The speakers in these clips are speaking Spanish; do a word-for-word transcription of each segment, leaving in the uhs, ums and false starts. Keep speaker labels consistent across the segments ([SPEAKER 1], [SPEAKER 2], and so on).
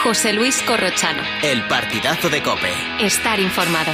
[SPEAKER 1] José Luis Corrochano.
[SPEAKER 2] El partidazo de COPE.
[SPEAKER 1] Estar informado.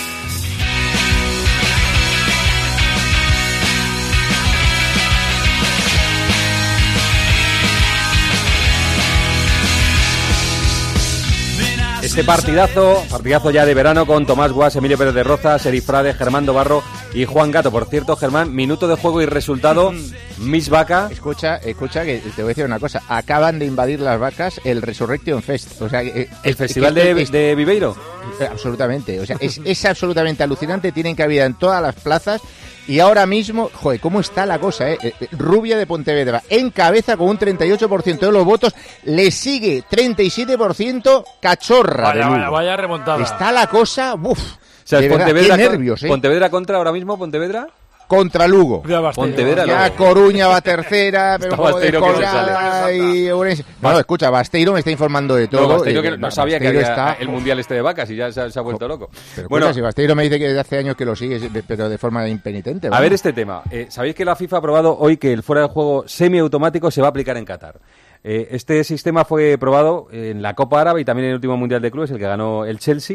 [SPEAKER 3] Este partidazo, partidazo ya de verano con Tomás Guas, Emilio Pérez de Rozas, Eri Frade, Germán Dobarro y Juan Gato. Por cierto, Germán, minuto de juego y resultado, Miss Vaca.
[SPEAKER 4] Escucha, escucha que te voy a decir una cosa. Acaban de invadir las vacas el Resurrection Fest. O sea, eh,
[SPEAKER 3] ¿El festival de,
[SPEAKER 4] es,
[SPEAKER 3] de Viveiro?
[SPEAKER 4] Absolutamente. O sea, es, es absolutamente alucinante. Tienen cabida en todas las plazas. Y ahora mismo, joder, ¿cómo está la cosa, eh? Rubia de Pontevedra en cabeza con un treinta y ocho por ciento de los votos. Le sigue treinta y siete por ciento Cachorra
[SPEAKER 5] vaya,
[SPEAKER 4] de Lugo.
[SPEAKER 5] Vaya, vaya remontada.
[SPEAKER 4] Está la cosa, uff.
[SPEAKER 3] O sea,
[SPEAKER 4] de verdad,
[SPEAKER 3] Pontevedra,
[SPEAKER 4] qué nervios, ¿eh?
[SPEAKER 3] Pontevedra contra ahora mismo, Pontevedra.
[SPEAKER 4] Contra Lugo.
[SPEAKER 3] Pontevedra,
[SPEAKER 4] ya
[SPEAKER 3] Lugo.
[SPEAKER 4] Coruña va tercera, pero
[SPEAKER 3] Basteiro
[SPEAKER 4] joder,
[SPEAKER 3] que se
[SPEAKER 4] Colá y Ourense. No, escucha, Basteiro me está informando de todo.
[SPEAKER 3] No, Basteiro
[SPEAKER 4] eh,
[SPEAKER 3] que no sabía
[SPEAKER 4] Basteiro
[SPEAKER 3] que había
[SPEAKER 4] está...
[SPEAKER 3] el mundial este de vacas y ya se ha, se ha vuelto loco.
[SPEAKER 4] Pero
[SPEAKER 3] bueno,
[SPEAKER 4] escucha, si Basteiro me dice que desde hace años que lo sigue, pero de forma impenitente. ¿vale?
[SPEAKER 3] A ver este tema. Eh, Sabéis que la FIFA ha aprobado hoy que el fuera de juego semiautomático se va a aplicar en Qatar. Eh, este sistema fue probado en la Copa Árabe y también en el último Mundial de Clubes, el que ganó el Chelsea.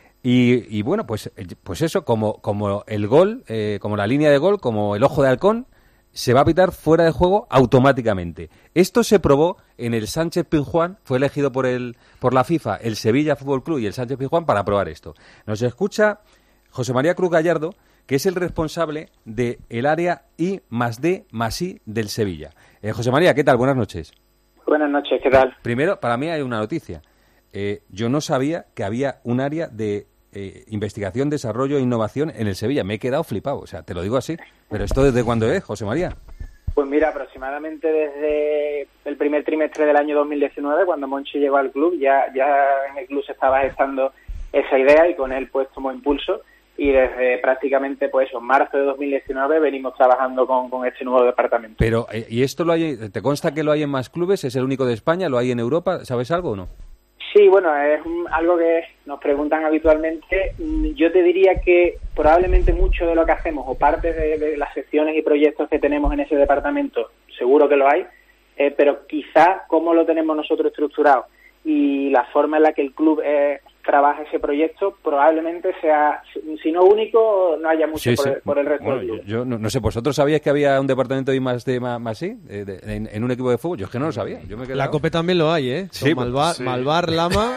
[SPEAKER 3] Y, y bueno, pues, pues eso, como, como el gol, eh, como la línea de gol, como el ojo de halcón, se va a pitar fuera de juego automáticamente. Esto se probó en el Sánchez Pizjuán, fue elegido por el por la FIFA el Sevilla Fútbol Club y el Sánchez Pizjuán para probar esto. Nos escucha José María Cruz Gallardo, que es el responsable del área I más D más I del Sevilla. Eh, José María, ¿qué tal? Buenas noches.
[SPEAKER 6] Buenas noches, ¿qué tal?
[SPEAKER 3] Primero, para mí hay una noticia. Eh, yo no sabía que había un área de eh, investigación, desarrollo e innovación en el Sevilla. Me he quedado flipado, o sea, te lo digo así. Pero ¿esto desde cuándo es, José María?
[SPEAKER 6] Pues mira, aproximadamente desde el primer trimestre del año dos mil diecinueve, cuando Monchi llegó al club, ya, ya en el club se estaba gestando esa idea y con él pues tomó impulso. Y desde prácticamente pues en marzo de dos mil diecinueve venimos trabajando con, con este nuevo departamento.
[SPEAKER 3] Pero, ¿y esto lo hay? ¿Te consta que lo hay en más clubes? ¿Es el único de España? ¿Lo hay en Europa? ¿Sabes algo o no?
[SPEAKER 6] Sí, bueno, es un, algo que nos preguntan habitualmente. Yo te diría que probablemente mucho de lo que hacemos o parte de, de las secciones y proyectos que tenemos en ese departamento, seguro que lo hay, eh, pero quizá cómo lo tenemos nosotros estructurado y la forma en la que el club eh, trabaja ese proyecto probablemente sea, si no único, no haya mucho
[SPEAKER 3] sí,
[SPEAKER 6] por,
[SPEAKER 3] sí.
[SPEAKER 6] El, por el resto
[SPEAKER 3] bueno,
[SPEAKER 6] del club.
[SPEAKER 3] Yo, yo no, no sé, ¿vosotros sabíais que había un departamento de I más D más I eh, de, en, en un equipo de fútbol? Yo es que no lo sabía. Yo me he
[SPEAKER 7] la COPE también lo hay, ¿eh?
[SPEAKER 3] Sí,
[SPEAKER 7] Malvar,
[SPEAKER 3] sí.
[SPEAKER 7] Malvar, Lama...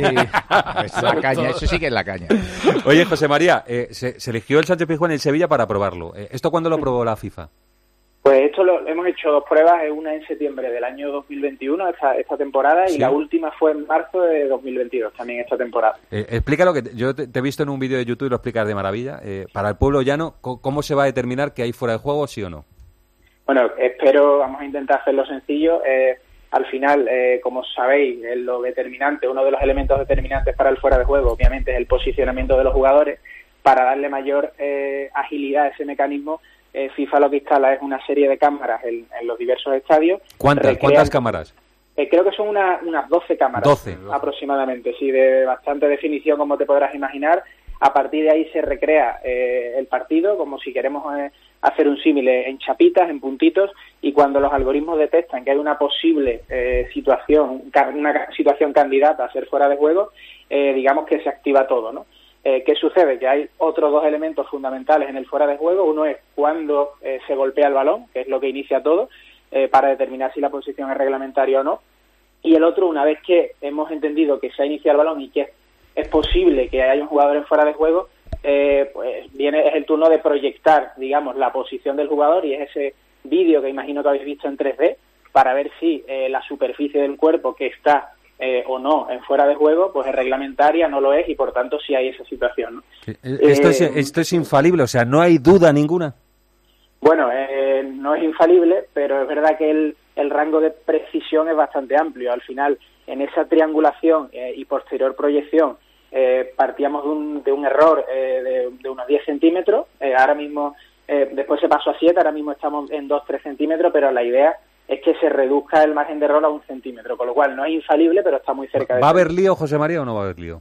[SPEAKER 4] Es la caña, eso sí que es la caña.
[SPEAKER 3] Oye, José María, eh, se, se eligió el Sánchez Pizjuán en el Sevilla para probarlo. Eh, ¿Esto cuándo lo aprobó la FIFA?
[SPEAKER 6] Pues esto lo hemos hecho dos pruebas, una en septiembre del año dos mil veintiuno, esta, esta temporada, y
[SPEAKER 3] sí.
[SPEAKER 6] la última fue en marzo de dos mil veintidós, también esta temporada.
[SPEAKER 3] Eh, explícalo, que te, yo te, te he visto en un vídeo de YouTube y lo explicas de maravilla. Eh, para el pueblo llano, ¿cómo se va a determinar que hay fuera de juego, sí o no?
[SPEAKER 6] Bueno, espero, vamos a intentar hacerlo sencillo. Eh, al final, eh, como sabéis, eh, lo determinante, uno de los elementos determinantes para el fuera de juego, obviamente, es el posicionamiento de los jugadores. Para darle mayor eh, agilidad a ese mecanismo, eh, FIFA lo que instala es una serie de cámaras en, en los diversos estadios.
[SPEAKER 3] ¿Cuántas,
[SPEAKER 6] Recrean,
[SPEAKER 3] ¿cuántas cámaras?
[SPEAKER 6] Eh, creo que son una, unas doce cámaras.
[SPEAKER 3] doce.
[SPEAKER 6] Aproximadamente, sí, de bastante definición, como te podrás imaginar. A partir de ahí se recrea eh, el partido, como si queremos eh, hacer un símil en chapitas, en puntitos, y cuando los algoritmos detectan que hay una posible eh, situación, una situación candidata a ser fuera de juego, eh, digamos que se activa todo, ¿no? Eh, ¿Qué sucede? Que hay otros dos elementos fundamentales en el fuera de juego. Uno es cuando eh, se golpea el balón, que es lo que inicia todo, eh, para determinar si la posición es reglamentaria o no. Y el otro, una vez que hemos entendido que se ha iniciado el balón y que es posible que haya un jugador en fuera de juego, eh, pues viene es el turno de proyectar, digamos, la posición del jugador, y es ese vídeo que imagino que habéis visto en tres D para ver si eh, la superficie del cuerpo que está Eh, o no en fuera de juego, pues es reglamentaria, no lo es, y por tanto sí hay esa situación, ¿no?
[SPEAKER 3] Esto, eh, es, esto es infalible, o sea, no hay duda ninguna.
[SPEAKER 6] Bueno, eh, no es infalible, pero es verdad que el, el rango de precisión es bastante amplio. Al final, en esa triangulación eh, y posterior proyección, eh, partíamos de un, de un error eh, de, de unos diez centímetros, eh, ahora mismo, eh, después se pasó a siete, ahora mismo estamos en dos a tres centímetros, pero la idea es que se reduzca el margen de error a un centímetro, con lo cual no es infalible, pero está muy cerca de...
[SPEAKER 3] ¿Va a haber lío, José María, o no va a haber lío?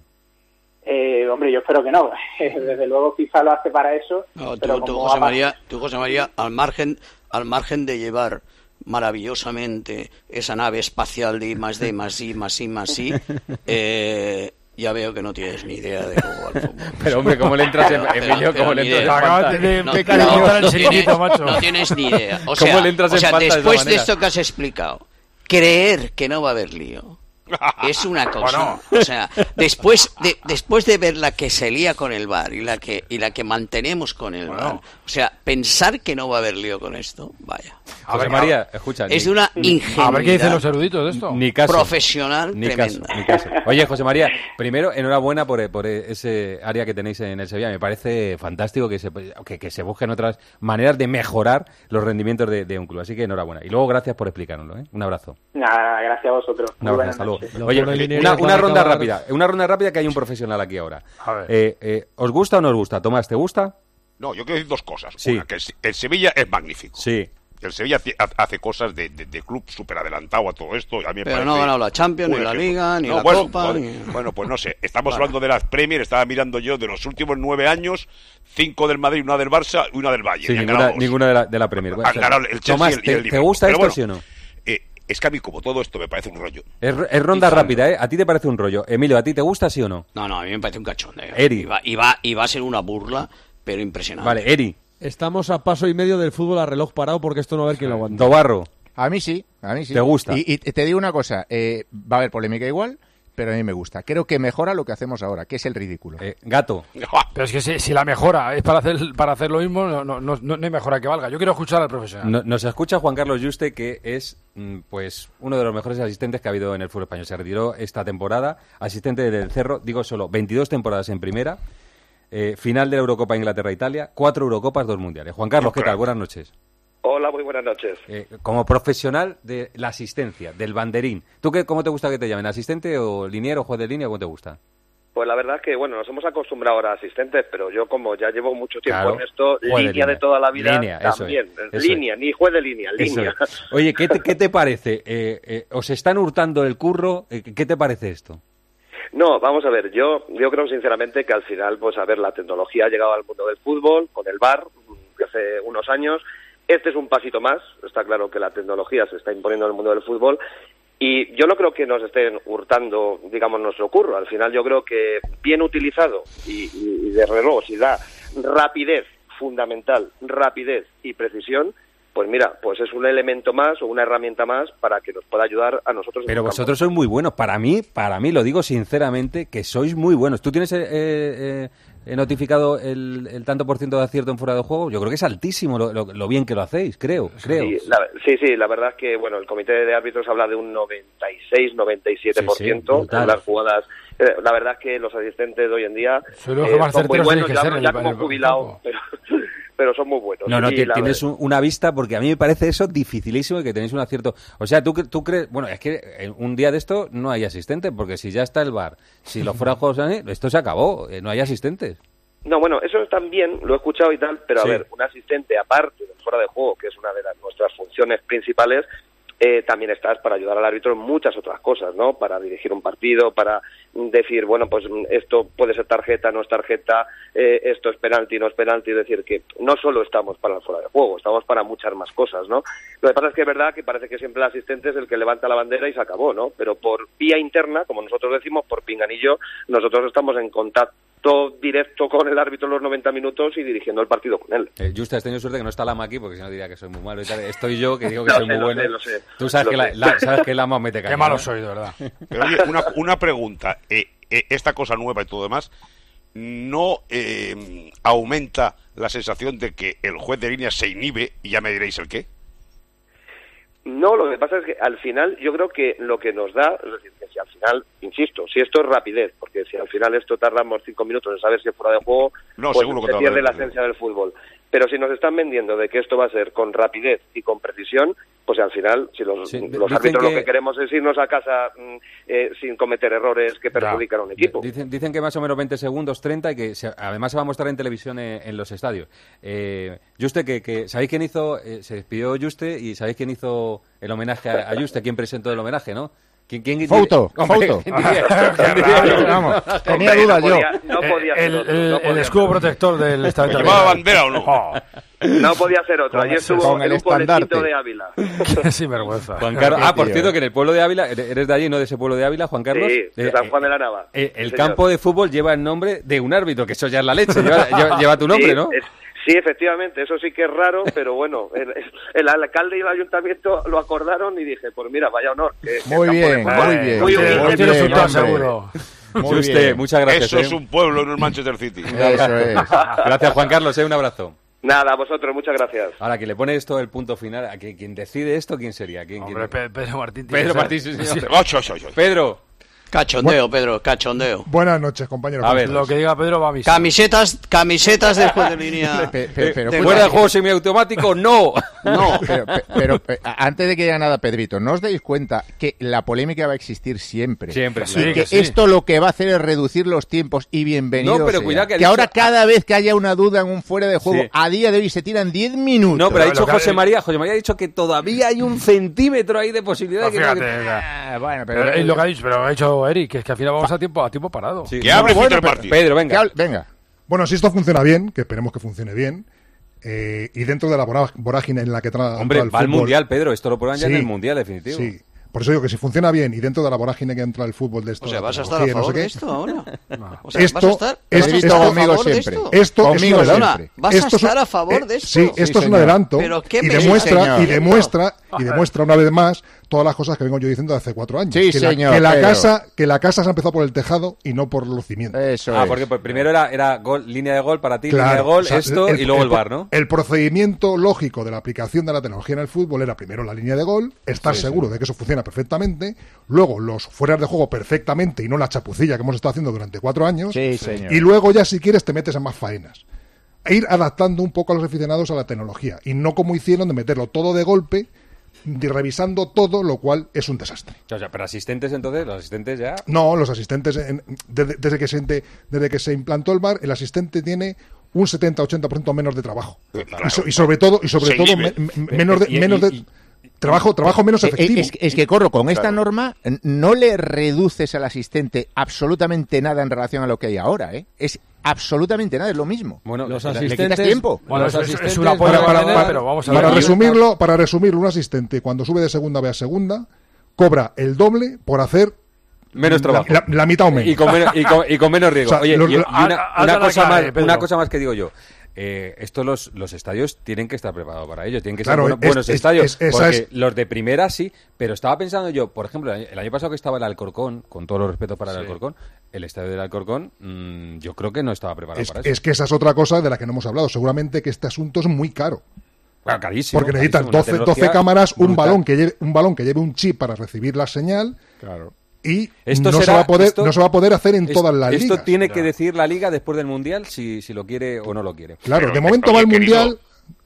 [SPEAKER 6] Eh, hombre, yo espero que no. Desde luego FIFA lo hace para eso.
[SPEAKER 8] No, tú,
[SPEAKER 6] pero
[SPEAKER 8] tú,
[SPEAKER 6] como
[SPEAKER 8] José
[SPEAKER 6] ha...
[SPEAKER 8] María, tú, José María, al margen, al margen de llevar
[SPEAKER 5] maravillosamente esa nave espacial de I más D, más I, más I, más I, eh, ya veo que no tienes ni idea de cómo va el fútbol.
[SPEAKER 3] Pero hombre, ¿cómo le entras en Emilio? ¿Cómo le entras en
[SPEAKER 7] Acabas de
[SPEAKER 5] no,
[SPEAKER 7] pecar
[SPEAKER 5] no,
[SPEAKER 7] contra el
[SPEAKER 5] no
[SPEAKER 7] chiringuito,
[SPEAKER 5] tienes,
[SPEAKER 7] macho.
[SPEAKER 5] no tienes ni idea. O
[SPEAKER 3] ¿Cómo
[SPEAKER 5] sea,
[SPEAKER 3] le entras
[SPEAKER 5] o
[SPEAKER 3] en
[SPEAKER 5] sea
[SPEAKER 3] falta de esa
[SPEAKER 5] después de
[SPEAKER 3] manera?
[SPEAKER 5] esto que has explicado, creer que no va a haber lío es una cosa. O sea, después de después de ver la que se lía con el V A R y la que y la que mantenemos con el
[SPEAKER 7] Bueno.
[SPEAKER 5] V A R, o sea, pensar que no va a haber lío con esto, vaya.
[SPEAKER 3] José
[SPEAKER 7] ver,
[SPEAKER 3] María, escucha.
[SPEAKER 5] Es
[SPEAKER 3] ni-
[SPEAKER 5] de una ingenuidad
[SPEAKER 7] A ver qué dicen los eruditos de esto.
[SPEAKER 3] Ni caso.
[SPEAKER 5] profesional
[SPEAKER 3] Ni caso,
[SPEAKER 5] tremenda.
[SPEAKER 3] ni caso. Oye, José María, primero, enhorabuena por, por ese área que tenéis en el Sevilla. Me parece fantástico que se, que, que se busquen otras maneras de mejorar los rendimientos de, de un club. Así que enhorabuena. Y luego, gracias por explicárnoslo. ¿eh? Un abrazo.
[SPEAKER 6] Nada, gracias a vosotros.
[SPEAKER 3] Un
[SPEAKER 6] Muy
[SPEAKER 3] abrazo,
[SPEAKER 6] buenas
[SPEAKER 3] hasta luego.
[SPEAKER 6] noches.
[SPEAKER 7] Los
[SPEAKER 3] Oye,
[SPEAKER 7] borrelineros
[SPEAKER 3] una,
[SPEAKER 7] van
[SPEAKER 3] una
[SPEAKER 7] a
[SPEAKER 3] ronda
[SPEAKER 7] acabar-
[SPEAKER 3] rápida. Una ronda rápida que hay un profesional aquí ahora.
[SPEAKER 7] A ver.
[SPEAKER 3] Eh, eh, ¿Os gusta o no os gusta? Tomás, ¿te gusta?
[SPEAKER 8] No, yo quiero decir dos cosas.
[SPEAKER 3] Sí.
[SPEAKER 8] Una, que el, el Sevilla es magnífico.
[SPEAKER 3] Sí.
[SPEAKER 8] El Sevilla hace, hace cosas de, de, de club súper adelantado a todo esto. A mí me
[SPEAKER 5] Pero
[SPEAKER 8] parece
[SPEAKER 5] no ha ganado la Champions,
[SPEAKER 8] un
[SPEAKER 5] ni la
[SPEAKER 8] ejemplo.
[SPEAKER 5] Liga, ni
[SPEAKER 8] No,
[SPEAKER 5] la
[SPEAKER 8] bueno,
[SPEAKER 5] Copa,
[SPEAKER 8] Bueno,
[SPEAKER 5] ni-
[SPEAKER 8] bueno, pues no sé. Estamos
[SPEAKER 5] Vale.
[SPEAKER 8] hablando de las Premier. Estaba mirando yo de los últimos nueve años, cinco del Madrid, una del Barça y una del Bayern.
[SPEAKER 3] Sí,
[SPEAKER 8] Y han
[SPEAKER 3] ninguna,
[SPEAKER 8] ganado dos.
[SPEAKER 3] ninguna de la, de la Premier. Bueno,
[SPEAKER 8] Han ganado el Chelsea
[SPEAKER 3] Tomás,
[SPEAKER 8] y el, y
[SPEAKER 3] ¿te,
[SPEAKER 8] el
[SPEAKER 3] te
[SPEAKER 8] Liverpool.
[SPEAKER 3] gusta
[SPEAKER 8] Pero
[SPEAKER 3] esto
[SPEAKER 8] bueno,
[SPEAKER 3] sí o no?
[SPEAKER 8] eh, es que a mí, como todo esto, me parece un rollo.
[SPEAKER 3] Es, es ronda
[SPEAKER 8] Y-
[SPEAKER 3] rápida, ¿eh? ¿A ti te parece un rollo? Emilio, ¿a ti te gusta sí o no?
[SPEAKER 5] No, no, a mí me parece un cachondeo.
[SPEAKER 3] Eri.
[SPEAKER 5] Y va, y va, y va a ser una burla, pero impresionante.
[SPEAKER 3] Vale, Eri,
[SPEAKER 9] Estamos a paso y medio del fútbol a reloj parado porque esto no va a haber quien lo aguante.
[SPEAKER 3] Dobarro.
[SPEAKER 4] A mí sí, a mí sí.
[SPEAKER 3] ¿Te gusta?
[SPEAKER 4] Y, y te digo una cosa, eh, va a haber polémica igual, pero a mí me gusta. Creo que mejora lo que hacemos ahora, que es el ridículo.
[SPEAKER 3] Eh, Gato.
[SPEAKER 7] Pero es que si, si la mejora es para hacer para hacer lo mismo, no, no, no, no hay mejora que valga. Yo quiero escuchar al profesional.
[SPEAKER 3] No- nos escucha Juan Carlos Yuste, que es mm, pues uno de los mejores asistentes que ha habido en el fútbol español. Se retiró esta temporada, asistente del Cerro, digo solo, veintidós temporadas en primera, eh, final de la Eurocopa Inglaterra-Italia, cuatro Eurocopas, dos Mundiales. Juan Carlos, ¿qué tal? Buenas noches.
[SPEAKER 10] Hola, muy buenas noches.
[SPEAKER 3] Eh, como profesional de la asistencia, del banderín, ¿tú qué, cómo te gusta que te llamen? ¿Asistente o liniero, juez de línea? ¿Cómo te gusta?
[SPEAKER 10] Pues la verdad es que, bueno, nos hemos acostumbrado ahora a asistentes, pero yo como ya llevo mucho tiempo
[SPEAKER 3] Claro.
[SPEAKER 10] en esto,
[SPEAKER 3] Juez de
[SPEAKER 10] línea
[SPEAKER 3] línea.
[SPEAKER 10] de toda la vida,
[SPEAKER 3] Línea, eso
[SPEAKER 10] también.
[SPEAKER 3] es, eso
[SPEAKER 10] Línea, ni juez de línea,
[SPEAKER 3] Eso
[SPEAKER 10] línea.
[SPEAKER 3] es. Oye, ¿qué te, qué te parece? Eh, eh, ¿Os están hurtando el curro? Eh, ¿Qué te parece esto?
[SPEAKER 10] No, vamos a ver, yo yo creo sinceramente que al final, pues a ver, la tecnología ha llegado al mundo del fútbol, con el V A R, que hace unos años. Este es un pasito más, está claro que la tecnología se está imponiendo en el mundo del fútbol, y yo no creo que nos estén hurtando, digamos, nuestro curro. Al final yo creo que bien utilizado y, y, y de reloj, si da rapidez fundamental, rapidez y precisión, pues mira, pues es un elemento más o una herramienta más para que nos pueda ayudar a nosotros. en
[SPEAKER 3] Pero
[SPEAKER 10] el campo.
[SPEAKER 3] vosotros sois muy buenos. Para mí, para mí, lo digo sinceramente, que sois muy buenos. ¿Tú tienes eh, eh, eh, notificado el, el tanto por ciento de acierto en fuera de juego? Yo creo que es altísimo lo, lo- lo bien que lo hacéis, creo. creo.
[SPEAKER 10] Sí, la, sí, sí, la verdad es que bueno, el comité de árbitros habla de un noventa y seis, noventa y siete por ciento
[SPEAKER 3] Sí, sí, brutal.
[SPEAKER 10] en las jugadas. Eh, la verdad es que los asistentes de hoy en día
[SPEAKER 7] Soy los que más
[SPEAKER 10] son muy
[SPEAKER 7] certeros
[SPEAKER 10] buenos,
[SPEAKER 7] tenéis que
[SPEAKER 10] ya,
[SPEAKER 7] ser en
[SPEAKER 10] ya
[SPEAKER 7] el-
[SPEAKER 10] como
[SPEAKER 7] en el
[SPEAKER 10] jubilados,
[SPEAKER 7] campo.
[SPEAKER 10] pero, pero son muy buenos.
[SPEAKER 3] No, no,
[SPEAKER 10] Y
[SPEAKER 3] ti-
[SPEAKER 10] la
[SPEAKER 3] tienes
[SPEAKER 10] verdad-
[SPEAKER 3] un- una vista, porque a mí me parece eso dificilísimo y que tenéis un acierto. O sea, tú, cre- tú crees, bueno, es que en un día de esto no hay asistente, porque si ya está el V A R, si los fuera de juegos, eh, esto se acabó, eh, no hay asistentes.
[SPEAKER 10] No, bueno, eso también lo he escuchado y tal, pero
[SPEAKER 3] Sí.
[SPEAKER 10] a ver, un asistente aparte del fuera de juego, que es una de las, nuestras funciones principales, eh, también estás para ayudar al árbitro en muchas otras cosas, ¿no? Para dirigir un partido, para decir, bueno, pues esto puede ser tarjeta, no es tarjeta, eh, esto es penalti, no es penalti, es decir, que no solo estamos para el fuera de juego, estamos para muchas más cosas, ¿no? Lo que pasa es que es verdad que parece que siempre el asistente es el que levanta la bandera y se acabó, ¿no? Pero por vía interna, como nosotros decimos, por pinganillo, nosotros estamos en contacto directo con el árbitro los noventa minutos y dirigiendo el partido con él.
[SPEAKER 3] Eh, Justa, has tenido suerte que no está Lama aquí, porque si no diría que soy muy malo y tal. Estoy yo, que digo que
[SPEAKER 10] Lo
[SPEAKER 3] soy
[SPEAKER 10] sé,
[SPEAKER 3] muy
[SPEAKER 10] lo
[SPEAKER 3] bueno.
[SPEAKER 10] sé, lo sé,
[SPEAKER 3] Tú sabes
[SPEAKER 10] lo
[SPEAKER 3] que, la,
[SPEAKER 10] sé.
[SPEAKER 3] la- sabes que Lama mete caña.
[SPEAKER 7] Qué malo
[SPEAKER 3] ¿no?
[SPEAKER 7] soy, de verdad.
[SPEAKER 8] Pero oye, una, una pregunta. Eh, eh, esta cosa nueva y todo demás, ¿no eh, aumenta la sensación de que el juez de línea se inhibe? Y ya me diréis el qué.
[SPEAKER 10] No, lo que pasa es que al final yo creo que lo que nos da, es decir, que si al final, insisto, si esto es rapidez, porque si al final esto tardamos cinco minutos en saber si es fuera de juego,
[SPEAKER 8] No,
[SPEAKER 10] pues
[SPEAKER 8] seguro que
[SPEAKER 10] se
[SPEAKER 8] tarda
[SPEAKER 10] pierde la
[SPEAKER 8] menos.
[SPEAKER 10] esencia del fútbol. Pero si nos están vendiendo de que esto va a ser con rapidez y con precisión, pues al final, si los,
[SPEAKER 3] Sí,
[SPEAKER 10] los
[SPEAKER 3] dicen
[SPEAKER 10] árbitros
[SPEAKER 3] que-
[SPEAKER 10] lo que queremos es irnos a casa mm, eh, sin cometer errores que perjudican a un equipo.
[SPEAKER 3] Dicen, dicen que más o menos veinte segundos, treinta, y que se- además se va a mostrar en televisión en, en los estadios. Eh, Juste, que, que ¿sabéis quién hizo? Eh, se despidió Juste, y ¿sabéis quién hizo el homenaje a, a Juste? ¿Quién presentó el homenaje, no? ¿Quién, quién,
[SPEAKER 4] Foto,
[SPEAKER 3] Hombre,
[SPEAKER 4] foto.
[SPEAKER 3] ¿quién diría? ¿Quién diría?
[SPEAKER 4] Vamos, tenía
[SPEAKER 10] Hombre,
[SPEAKER 4] dudas
[SPEAKER 10] no
[SPEAKER 4] yo.
[SPEAKER 10] podía, no podía ser
[SPEAKER 7] El,
[SPEAKER 10] otro,
[SPEAKER 7] el-
[SPEAKER 10] no
[SPEAKER 7] el
[SPEAKER 10] podía
[SPEAKER 7] escudo
[SPEAKER 10] ser otro.
[SPEAKER 7] protector del Estadio de
[SPEAKER 8] ¿Llevaba
[SPEAKER 7] Talavera.
[SPEAKER 8] bandera o no?
[SPEAKER 7] Oh,
[SPEAKER 10] No podía ser otro. Allí
[SPEAKER 7] Con
[SPEAKER 10] estuvo
[SPEAKER 4] con
[SPEAKER 10] en
[SPEAKER 4] el
[SPEAKER 10] un pueblecito
[SPEAKER 4] estandarte.
[SPEAKER 10] de Ávila.
[SPEAKER 7] qué sinvergüenza.
[SPEAKER 3] Juan Carlos. Ah, por
[SPEAKER 4] tío,
[SPEAKER 3] cierto,
[SPEAKER 4] eh.
[SPEAKER 3] que en el pueblo de Ávila, eres de allí, ¿no? De ese pueblo de Ávila, Juan Carlos.
[SPEAKER 10] Sí, de
[SPEAKER 3] Eh,
[SPEAKER 10] San Juan de la Nava.
[SPEAKER 3] eh, el
[SPEAKER 10] Sí, señor.
[SPEAKER 3] campo de fútbol lleva el nombre de un árbitro, que eso ya es la leche. Lleva, lleva- lleva tu nombre,
[SPEAKER 10] Sí,
[SPEAKER 3] ¿no?
[SPEAKER 10] es- sí, efectivamente, eso sí que es raro, pero bueno, el, el alcalde y el ayuntamiento lo acordaron y dije, pues mira, vaya honor. que- que
[SPEAKER 4] Muy
[SPEAKER 10] el campo de
[SPEAKER 4] bien,
[SPEAKER 10] fútbol-
[SPEAKER 4] muy bien.
[SPEAKER 10] Muy
[SPEAKER 7] Tiene-
[SPEAKER 10] humilde.
[SPEAKER 4] Muy
[SPEAKER 7] tiene
[SPEAKER 4] bien,
[SPEAKER 7] su tono
[SPEAKER 4] hombre.
[SPEAKER 7] seguro.
[SPEAKER 4] Muy
[SPEAKER 3] usted,
[SPEAKER 4] bien.
[SPEAKER 3] muchas gracias.
[SPEAKER 8] Eso
[SPEAKER 3] eh.
[SPEAKER 8] es un pueblo, no el Manchester City.
[SPEAKER 4] Eso es.
[SPEAKER 3] Gracias, Juan Carlos, eh, un abrazo.
[SPEAKER 10] Nada, a vosotros, muchas gracias.
[SPEAKER 3] Ahora, que le pone esto el punto final, ¿a quién, quién decide esto? ¿Quién sería? ¿Quién,
[SPEAKER 7] Hombre,
[SPEAKER 3] quién-
[SPEAKER 7] Pe- Pedro Martín. tiene
[SPEAKER 3] Pedro
[SPEAKER 7] que ser.
[SPEAKER 3] Martín, sí, señor.
[SPEAKER 8] Ocho, ocho, ocho.
[SPEAKER 3] Pedro,
[SPEAKER 5] Cachondeo, Pedro, cachondeo.
[SPEAKER 11] Buenas noches, compañeros.
[SPEAKER 3] a ver,
[SPEAKER 7] Lo que diga Pedro va a misa.
[SPEAKER 5] Camisetas, camisetas del juez de línea.
[SPEAKER 4] Pe- pe- pero,
[SPEAKER 5] de-
[SPEAKER 4] escucha,
[SPEAKER 3] ¿fuera de juego semiautomático? No.
[SPEAKER 5] No,
[SPEAKER 4] pero, pe- pero, pe- antes de que diga nada, Pedrito, ¿no os dais cuenta que la polémica va a existir siempre?
[SPEAKER 3] Siempre,
[SPEAKER 4] Y
[SPEAKER 3] claro.
[SPEAKER 4] que
[SPEAKER 7] sí.
[SPEAKER 4] esto lo que va a hacer es reducir los tiempos y bienvenido
[SPEAKER 3] No, pero
[SPEAKER 4] sea.
[SPEAKER 3] cuidado que ha
[SPEAKER 4] que ahora
[SPEAKER 3] dicho-
[SPEAKER 4] cada vez que haya una duda en un fuera de juego,
[SPEAKER 3] Sí.
[SPEAKER 4] a día de hoy se tiran diez minutos.
[SPEAKER 3] No, pero ha
[SPEAKER 7] Pero
[SPEAKER 3] dicho
[SPEAKER 7] lo que-
[SPEAKER 3] José María, José María ha dicho que todavía hay un centímetro ahí de posibilidad
[SPEAKER 7] No,
[SPEAKER 3] de que
[SPEAKER 7] fíjate,
[SPEAKER 3] no...
[SPEAKER 7] venga.
[SPEAKER 4] Ah, bueno,
[SPEAKER 7] Pero,
[SPEAKER 4] pero...
[SPEAKER 7] eh, lo que ha dicho, pero ha dicho Eric, que es que al final vamos a tiempo, a tiempo parado.
[SPEAKER 3] Sí.
[SPEAKER 8] Que hable
[SPEAKER 3] No,
[SPEAKER 8] Peter
[SPEAKER 3] pero-
[SPEAKER 8] Martín.
[SPEAKER 3] Pedro,
[SPEAKER 4] Que
[SPEAKER 3] venga.
[SPEAKER 4] hable- Venga.
[SPEAKER 11] Bueno, si esto funciona bien, que esperemos que funcione bien, eh, y dentro de la vorá- vorágine en la que tra
[SPEAKER 3] Hombre,
[SPEAKER 11] entra el
[SPEAKER 3] va al
[SPEAKER 11] fútbol-
[SPEAKER 3] Mundial, Pedro. Esto lo prueban ya en
[SPEAKER 11] Sí,
[SPEAKER 3] el Mundial, definitivo.
[SPEAKER 11] Sí. Por eso digo que si funciona bien y dentro de la vorágine que entra el fútbol de esto...
[SPEAKER 5] o sea,
[SPEAKER 11] de la
[SPEAKER 5] ¿vas a estar a
[SPEAKER 11] tecnología y no
[SPEAKER 5] favor
[SPEAKER 11] sé
[SPEAKER 5] de
[SPEAKER 11] qué,
[SPEAKER 5] esto ahora? O sea,
[SPEAKER 11] Esto-
[SPEAKER 5] ¿vas a estar,
[SPEAKER 11] esto-
[SPEAKER 5] ¿vas a
[SPEAKER 11] esto-
[SPEAKER 5] estar a
[SPEAKER 4] conmigo
[SPEAKER 5] favor de
[SPEAKER 4] siempre.
[SPEAKER 5] esto?
[SPEAKER 11] Esto es
[SPEAKER 4] Conmigo
[SPEAKER 11] un adelanto.
[SPEAKER 4] siempre.
[SPEAKER 5] ¿Vas a
[SPEAKER 11] Esto es un-
[SPEAKER 5] estar a favor de
[SPEAKER 11] eh,
[SPEAKER 5] esto?
[SPEAKER 11] Sí, esto
[SPEAKER 4] Sí,
[SPEAKER 11] es un
[SPEAKER 4] señor.
[SPEAKER 11] adelanto
[SPEAKER 5] ¿Pero qué
[SPEAKER 11] y
[SPEAKER 5] me
[SPEAKER 11] demuestra,
[SPEAKER 4] señor.
[SPEAKER 11] y demuestra y demuestra una vez más todas las cosas que vengo yo diciendo desde hace cuatro años.
[SPEAKER 4] Sí,
[SPEAKER 11] que la,
[SPEAKER 4] señor,
[SPEAKER 11] que la
[SPEAKER 4] Pedro.
[SPEAKER 11] casa que la casa se ha empezado por el tejado y no por los cimientos.
[SPEAKER 4] Eso
[SPEAKER 3] Ah,
[SPEAKER 4] es.
[SPEAKER 3] porque pues, primero era, era gol, línea de gol para ti,
[SPEAKER 11] Claro,
[SPEAKER 3] línea de gol,
[SPEAKER 11] o sea,
[SPEAKER 3] esto y luego el VAR, ¿no?
[SPEAKER 11] El procedimiento lógico de la aplicación de la tecnología en el fútbol era primero la línea de gol, estar
[SPEAKER 3] Sí,
[SPEAKER 11] seguro de que eso funciona perfectamente, luego los fueras de juego perfectamente y no la chapucilla que hemos estado haciendo durante cuatro años,
[SPEAKER 4] Sí, señor.
[SPEAKER 11] y luego ya si quieres te metes en más faenas. E ir adaptando un poco a los aficionados a la tecnología y no como hicieron de meterlo todo de golpe, de revisando todo, lo cual es un desastre.
[SPEAKER 3] O sea, pero asistentes entonces, los asistentes ya...
[SPEAKER 11] No, los asistentes, en- desde, desde que se, inte- desde que se implantó el VAR, el asistente tiene un setenta a ochenta por ciento menos de trabajo. Y, so- y sobre todo, y sobre
[SPEAKER 8] Se
[SPEAKER 11] todo
[SPEAKER 8] inhibe.
[SPEAKER 11] me- me- menos de,
[SPEAKER 3] Y- y-
[SPEAKER 11] menos de
[SPEAKER 3] y-
[SPEAKER 11] trabajo, trabajo menos
[SPEAKER 4] Eh, eh,
[SPEAKER 11] efectivo.
[SPEAKER 4] Es, es que, Corro, con esta norma n- no le reduces al asistente absolutamente nada en relación a lo que hay ahora, ¿eh? Es absolutamente nada, es lo mismo.
[SPEAKER 3] Bueno,
[SPEAKER 9] Los
[SPEAKER 3] le- le-
[SPEAKER 4] Le
[SPEAKER 9] asistentes...
[SPEAKER 4] quitas tiempo.
[SPEAKER 7] Bueno,
[SPEAKER 9] los
[SPEAKER 7] es- es- es
[SPEAKER 9] asistentes
[SPEAKER 7] un apoyo
[SPEAKER 11] para,
[SPEAKER 7] que
[SPEAKER 11] para-
[SPEAKER 7] va a tener,
[SPEAKER 11] para-
[SPEAKER 7] pero vamos a
[SPEAKER 11] para
[SPEAKER 7] ver.
[SPEAKER 11] resumirlo, para resumirlo, un asistente cuando sube de segunda B a segunda cobra el doble por hacer
[SPEAKER 3] menos trabajo.
[SPEAKER 11] la, la mitad o menos.
[SPEAKER 3] Y con menos, y con, y con menos riesgo.
[SPEAKER 11] O sea,
[SPEAKER 3] Oye,
[SPEAKER 11] los-
[SPEAKER 3] y- y
[SPEAKER 11] los-
[SPEAKER 3] una,
[SPEAKER 7] haz-
[SPEAKER 3] una
[SPEAKER 7] haz la
[SPEAKER 3] cosa
[SPEAKER 7] clave,
[SPEAKER 3] más,
[SPEAKER 7] Pedro.
[SPEAKER 3] una cosa más que digo yo. Eh, esto los, los estadios tienen que estar preparados para ello, tienen que
[SPEAKER 11] Claro,
[SPEAKER 3] ser bueno-
[SPEAKER 11] es-
[SPEAKER 3] buenos
[SPEAKER 11] es-
[SPEAKER 3] estadios.
[SPEAKER 11] es- esa
[SPEAKER 3] porque
[SPEAKER 11] es-
[SPEAKER 3] los de primera sí, pero estaba pensando yo, por ejemplo, el año, el año pasado que estaba el Alcorcón, con todos los respetos para el Alcorcón, el estadio del Alcorcón, mmm, yo creo que no estaba preparado
[SPEAKER 11] es,
[SPEAKER 3] para eso.
[SPEAKER 11] es que esa es otra cosa de la que no hemos hablado. Seguramente que este asunto es muy caro.
[SPEAKER 3] Claro, carísimo.
[SPEAKER 11] Porque necesitas
[SPEAKER 3] carísimo, una
[SPEAKER 11] doce,
[SPEAKER 3] tecnología
[SPEAKER 11] doce cámaras, un
[SPEAKER 3] brutal.
[SPEAKER 11] balón, que lleve, un balón que lleve un chip para recibir la señal.
[SPEAKER 4] Claro.
[SPEAKER 11] Y
[SPEAKER 3] Esto
[SPEAKER 11] no, se
[SPEAKER 3] será-
[SPEAKER 11] va a poder,
[SPEAKER 3] esto-
[SPEAKER 11] no se va a poder hacer en
[SPEAKER 3] Es-
[SPEAKER 11] todas las
[SPEAKER 3] Esto
[SPEAKER 11] ligas.
[SPEAKER 3] tiene que decir la liga después del Mundial si, si lo quiere o no lo quiere.
[SPEAKER 11] Claro,
[SPEAKER 8] Pero,
[SPEAKER 11] de momento
[SPEAKER 8] oye,
[SPEAKER 11] va al
[SPEAKER 8] querido-
[SPEAKER 11] Mundial.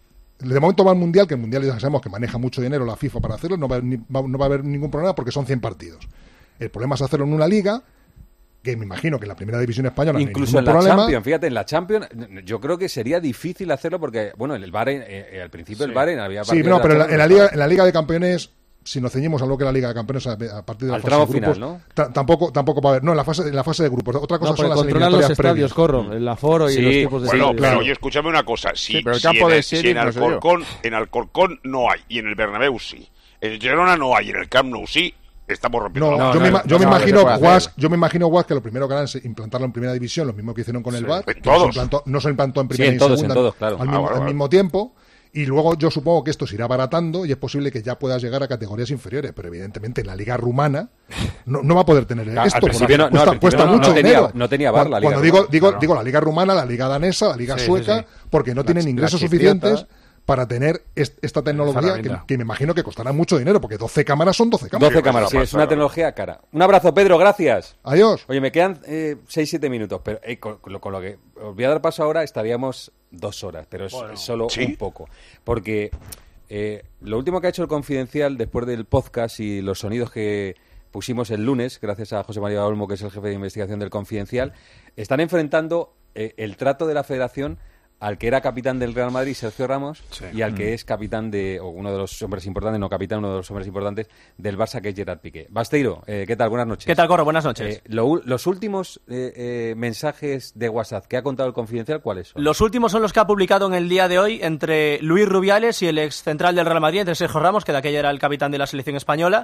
[SPEAKER 11] De momento va al Mundial, que el Mundial ya sabemos que maneja mucho dinero la FIFA para hacerlo, no va, a haber ni- va- no va a haber ningún problema porque son cien partidos. El problema es hacerlo en una liga, que me imagino que en la primera división española
[SPEAKER 3] Incluso
[SPEAKER 11] no hay
[SPEAKER 3] en
[SPEAKER 11] ningún
[SPEAKER 3] la
[SPEAKER 11] problema.
[SPEAKER 3] Champions, fíjate, en la Champions yo creo que sería difícil hacerlo porque, bueno, el VAR, eh, eh, al principio el VAR había
[SPEAKER 11] Sí,
[SPEAKER 3] partidos
[SPEAKER 11] no,
[SPEAKER 3] de
[SPEAKER 11] pero en la,
[SPEAKER 3] Champions
[SPEAKER 11] en la
[SPEAKER 3] que
[SPEAKER 11] liga,
[SPEAKER 3] estaban-
[SPEAKER 11] en la Liga de Campeones, si nos ceñimos a lo que es la Liga de Campeones a, a partir de la
[SPEAKER 3] Al
[SPEAKER 11] fase
[SPEAKER 3] tramo
[SPEAKER 11] de grupos,
[SPEAKER 3] final, ¿no?
[SPEAKER 11] ta- tampoco, tampoco va a haber. No, en la fase, en la fase de grupos. Otra cosa
[SPEAKER 9] No,
[SPEAKER 11] son
[SPEAKER 9] porque
[SPEAKER 11] las
[SPEAKER 9] controlan los
[SPEAKER 11] eliminatorias
[SPEAKER 9] estadios,
[SPEAKER 11] previas.
[SPEAKER 9] Corro, el aforo y
[SPEAKER 3] Sí,
[SPEAKER 9] los tipos de
[SPEAKER 8] Bueno,
[SPEAKER 9] estadios.
[SPEAKER 8] pero
[SPEAKER 11] claro.
[SPEAKER 8] oye, escúchame una cosa. Si,
[SPEAKER 4] Sí, pero el
[SPEAKER 8] si
[SPEAKER 4] campo
[SPEAKER 8] en,
[SPEAKER 4] de
[SPEAKER 8] el- si
[SPEAKER 4] Sheriff,
[SPEAKER 8] en
[SPEAKER 4] no sé yo.
[SPEAKER 8] Alcorcón, en Alcorcón no hay, y en el Bernabéu sí. En Girona no hay, y en el Camp Nou sí. Estamos rompiendo
[SPEAKER 11] No,
[SPEAKER 8] la
[SPEAKER 3] No,
[SPEAKER 11] yo,
[SPEAKER 3] no,
[SPEAKER 11] me, ima-
[SPEAKER 3] no,
[SPEAKER 11] yo me
[SPEAKER 4] no,
[SPEAKER 11] imagino
[SPEAKER 4] no se puede
[SPEAKER 11] Guas,
[SPEAKER 4] hacer.
[SPEAKER 11] yo me imagino Guas que lo primero que harán es implantarlo en primera división, lo mismo que hicieron con el VAR.
[SPEAKER 8] En
[SPEAKER 11] que
[SPEAKER 8] todos.
[SPEAKER 11] No se implantó, no se implantó en primera
[SPEAKER 3] en
[SPEAKER 11] y
[SPEAKER 3] todos, en
[SPEAKER 11] segunda
[SPEAKER 3] todos, claro.
[SPEAKER 11] al,
[SPEAKER 8] Ah,
[SPEAKER 11] mismo,
[SPEAKER 8] vale,
[SPEAKER 11] al
[SPEAKER 8] vale.
[SPEAKER 11] mismo tiempo. Y luego yo supongo que esto se irá baratando y es posible que ya puedas llegar a categorías inferiores, pero evidentemente en la liga rumana no, no va a poder tener
[SPEAKER 3] Al
[SPEAKER 11] esto.
[SPEAKER 3] principio
[SPEAKER 11] porque
[SPEAKER 3] no- no,
[SPEAKER 11] cuesta,
[SPEAKER 3] al principio
[SPEAKER 11] cuesta
[SPEAKER 3] no,
[SPEAKER 11] mucho
[SPEAKER 3] no tenía-
[SPEAKER 11] dinero.
[SPEAKER 3] no tenía VAR la
[SPEAKER 11] Cuando,
[SPEAKER 3] liga
[SPEAKER 11] cuando digo,
[SPEAKER 3] rumana,
[SPEAKER 11] digo,
[SPEAKER 3] claro.
[SPEAKER 11] digo la liga rumana, la liga danesa, la liga
[SPEAKER 7] Sí, sí,
[SPEAKER 11] sueca,
[SPEAKER 7] sí.
[SPEAKER 11] porque no tienen
[SPEAKER 4] la
[SPEAKER 11] ingresos
[SPEAKER 4] chipriota.
[SPEAKER 11] suficientes para tener est- esta tecnología que,
[SPEAKER 7] herramienta.
[SPEAKER 11] que me imagino que costará mucho dinero, porque doce cámaras son doce cámaras.
[SPEAKER 3] doce cámaras, sí,
[SPEAKER 8] pasa,
[SPEAKER 3] es una
[SPEAKER 8] claro.
[SPEAKER 3] tecnología cara. Un abrazo, Pedro, gracias.
[SPEAKER 11] Adiós.
[SPEAKER 3] Oye, me quedan seis siete minutos, pero eh, con, con lo, con lo que os voy a dar paso ahora estaríamos dos horas, pero es
[SPEAKER 7] Bueno,
[SPEAKER 3] es solo
[SPEAKER 8] ¿sí?
[SPEAKER 3] un poco. Porque eh, lo último que ha hecho el Confidencial después del podcast y los sonidos que pusimos el lunes, gracias a José María Olmo, que es el jefe de investigación del Confidencial, están enfrentando eh, el trato de la Federación al que era capitán del Real Madrid, Sergio Ramos,
[SPEAKER 7] Sí.
[SPEAKER 3] y al que
[SPEAKER 7] Mm.
[SPEAKER 3] es capitán de, o uno de los hombres importantes, no capitán, uno de los hombres importantes del Barça, que es Gerard Piqué. Basteiro, eh, ¿qué tal? Buenas noches.
[SPEAKER 12] ¿Qué tal, Corro? Buenas noches.
[SPEAKER 3] Eh, lo- los últimos eh, eh, mensajes de WhatsApp que ha contado el Confidencial, ¿cuáles son?
[SPEAKER 12] Los últimos son los que ha publicado en el día de hoy entre Luis Rubiales y el ex central del Real Madrid, entre Sergio Ramos, que de aquella era el capitán de la selección española.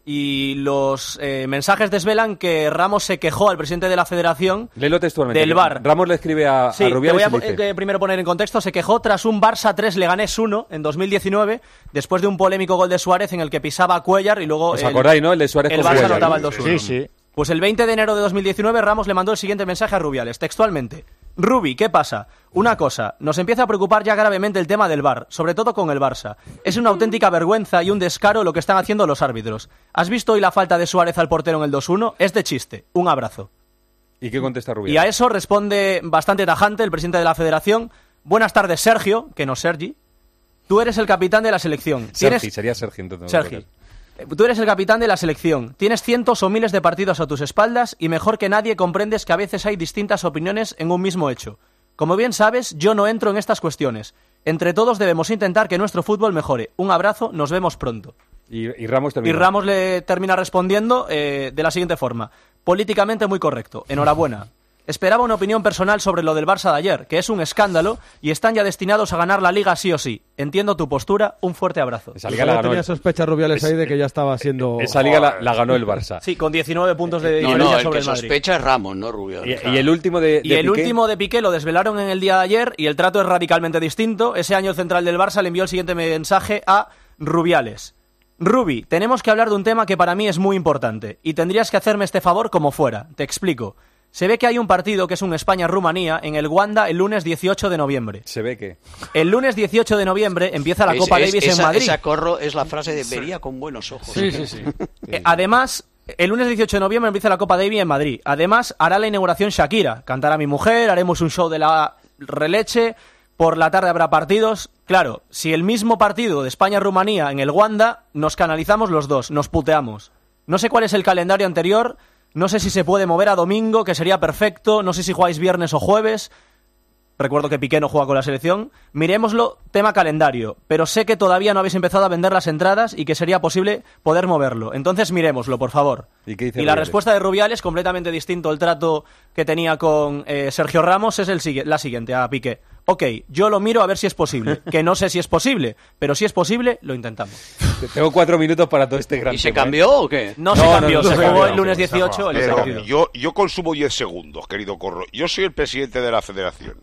[SPEAKER 12] Y los eh, mensajes desvelan que Ramos se quejó al presidente de la Federación
[SPEAKER 3] Léelo textualmente.
[SPEAKER 12] del
[SPEAKER 3] que
[SPEAKER 12] V A R.
[SPEAKER 3] Ramos le escribe a,
[SPEAKER 12] Sí,
[SPEAKER 3] a
[SPEAKER 12] te
[SPEAKER 3] Rubiales
[SPEAKER 12] voy a
[SPEAKER 3] y le dice...
[SPEAKER 12] eh, primero poner en contexto. Se quejó tras un Barça tres Leganés uno en dos mil diecinueve, después de un polémico gol de Suárez en el que pisaba a Cuellar y luego
[SPEAKER 3] ¿Os
[SPEAKER 12] el,
[SPEAKER 3] acordáis, no? El de Suárez
[SPEAKER 12] el
[SPEAKER 3] con
[SPEAKER 12] Barça
[SPEAKER 3] Cuellar,
[SPEAKER 12] anotaba
[SPEAKER 3] ¿no?
[SPEAKER 12] el dos uno.
[SPEAKER 4] Sí, sí.
[SPEAKER 12] Pues el veinte de enero de dos mil diecinueve Ramos le mandó el siguiente mensaje a Rubiales, textualmente. Rubi, ¿qué pasa? Una cosa, nos empieza a preocupar ya gravemente el tema del V A R, sobre todo con el Barça. Es una auténtica vergüenza y un descaro lo que están haciendo los árbitros. ¿Has visto hoy la falta de Suárez al portero en el dos uno? Es de chiste. Un abrazo.
[SPEAKER 3] ¿Y qué contesta
[SPEAKER 12] Y
[SPEAKER 3] Rubiales?
[SPEAKER 12] a eso responde bastante tajante el presidente de la Federación. Buenas tardes, Sergio, que no Sergi. Tú eres el capitán de la selección.
[SPEAKER 3] Sergi,
[SPEAKER 12] Tienes-
[SPEAKER 3] sería Sergi entonces.
[SPEAKER 12] Sergi. Eh, Tú eres el capitán de la selección, tienes cientos o miles de partidos a tus espaldas y mejor que nadie comprendes que a veces hay distintas opiniones en un mismo hecho. Como bien sabes, yo no entro en estas cuestiones. Entre todos debemos intentar que nuestro fútbol mejore. Un abrazo, nos vemos pronto.
[SPEAKER 3] Y, y Ramos
[SPEAKER 12] Y
[SPEAKER 3] termina.
[SPEAKER 12] Ramos le termina respondiendo eh, de la siguiente forma. Políticamente muy correcto. Enhorabuena. Esperaba una opinión personal sobre lo del Barça de ayer, que es un escándalo y están ya destinados a ganar la Liga sí o sí. Entiendo tu postura, un fuerte abrazo.
[SPEAKER 3] Esa liga la ganó
[SPEAKER 9] tenía
[SPEAKER 3] el,
[SPEAKER 9] sospechas Rubiales ahí de que ya estaba siendo...
[SPEAKER 3] esa liga la, la ganó el Barça.
[SPEAKER 12] Sí, con diecinueve puntos de
[SPEAKER 5] No,
[SPEAKER 12] diferencia
[SPEAKER 5] no, el
[SPEAKER 12] sobre
[SPEAKER 5] que
[SPEAKER 12] el Madrid.
[SPEAKER 5] sospecha es Ramos, no Rubio.
[SPEAKER 3] Y, y el último de, de
[SPEAKER 12] Y el
[SPEAKER 3] Piqué,
[SPEAKER 12] último de Piqué lo desvelaron en el día de ayer y el trato es radicalmente distinto. Ese año el central del Barça le envió el siguiente mensaje a Rubiales. Rubi, tenemos que hablar de un tema que para mí es muy importante y tendrías que hacerme este favor como fuera. Te explico. Se ve que hay un partido que es un España-Rumanía en el Wanda el lunes dieciocho de noviembre.
[SPEAKER 3] Se ve que...
[SPEAKER 12] El lunes dieciocho de noviembre empieza la
[SPEAKER 5] Es-
[SPEAKER 12] Copa
[SPEAKER 5] es-
[SPEAKER 12] Davis
[SPEAKER 5] esa,
[SPEAKER 12] en Madrid.
[SPEAKER 5] Esa corro es la frase de vería con buenos ojos.
[SPEAKER 7] Sí, sí, sí.
[SPEAKER 12] Eh, Además, el lunes dieciocho de noviembre empieza la Copa Davis en Madrid. Además, hará la inauguración Shakira. Cantará Mi Mujer, haremos un show de la releche. Por la tarde habrá partidos. Claro, si el mismo partido de España-Rumanía en el Wanda, nos canalizamos los dos, nos puteamos. No sé cuál es el calendario anterior, no sé si se puede mover a domingo, que sería perfecto, no sé si jugáis viernes o jueves. Recuerdo que Piqué no juega con la selección. Miremoslo, tema calendario. Pero sé que todavía no habéis empezado a vender las entradas y que sería posible poder moverlo. Entonces miremoslo, por favor.
[SPEAKER 3] ¿Y qué dice
[SPEAKER 12] Y la
[SPEAKER 3] Rubiales?
[SPEAKER 12] respuesta de Rubiales, completamente distinto el trato que tenía con eh, Sergio Ramos, es el sigue- la siguiente, a Piqué. Ok, yo lo miro a ver si es posible. Que no sé si es posible, pero si es posible, lo intentamos.
[SPEAKER 3] Tengo cuatro minutos para todo este gran
[SPEAKER 5] ¿Y se
[SPEAKER 3] tema, ¿eh?
[SPEAKER 5] cambió o qué?
[SPEAKER 12] No, se
[SPEAKER 3] No,
[SPEAKER 12] cambió,
[SPEAKER 3] no, no
[SPEAKER 12] se
[SPEAKER 3] se
[SPEAKER 12] jugó
[SPEAKER 3] cambió.
[SPEAKER 12] el lunes dieciocho el
[SPEAKER 8] Pero
[SPEAKER 12] partido.
[SPEAKER 8] yo, yo consumo diez segundos, querido Corro. Yo soy el presidente de la federación.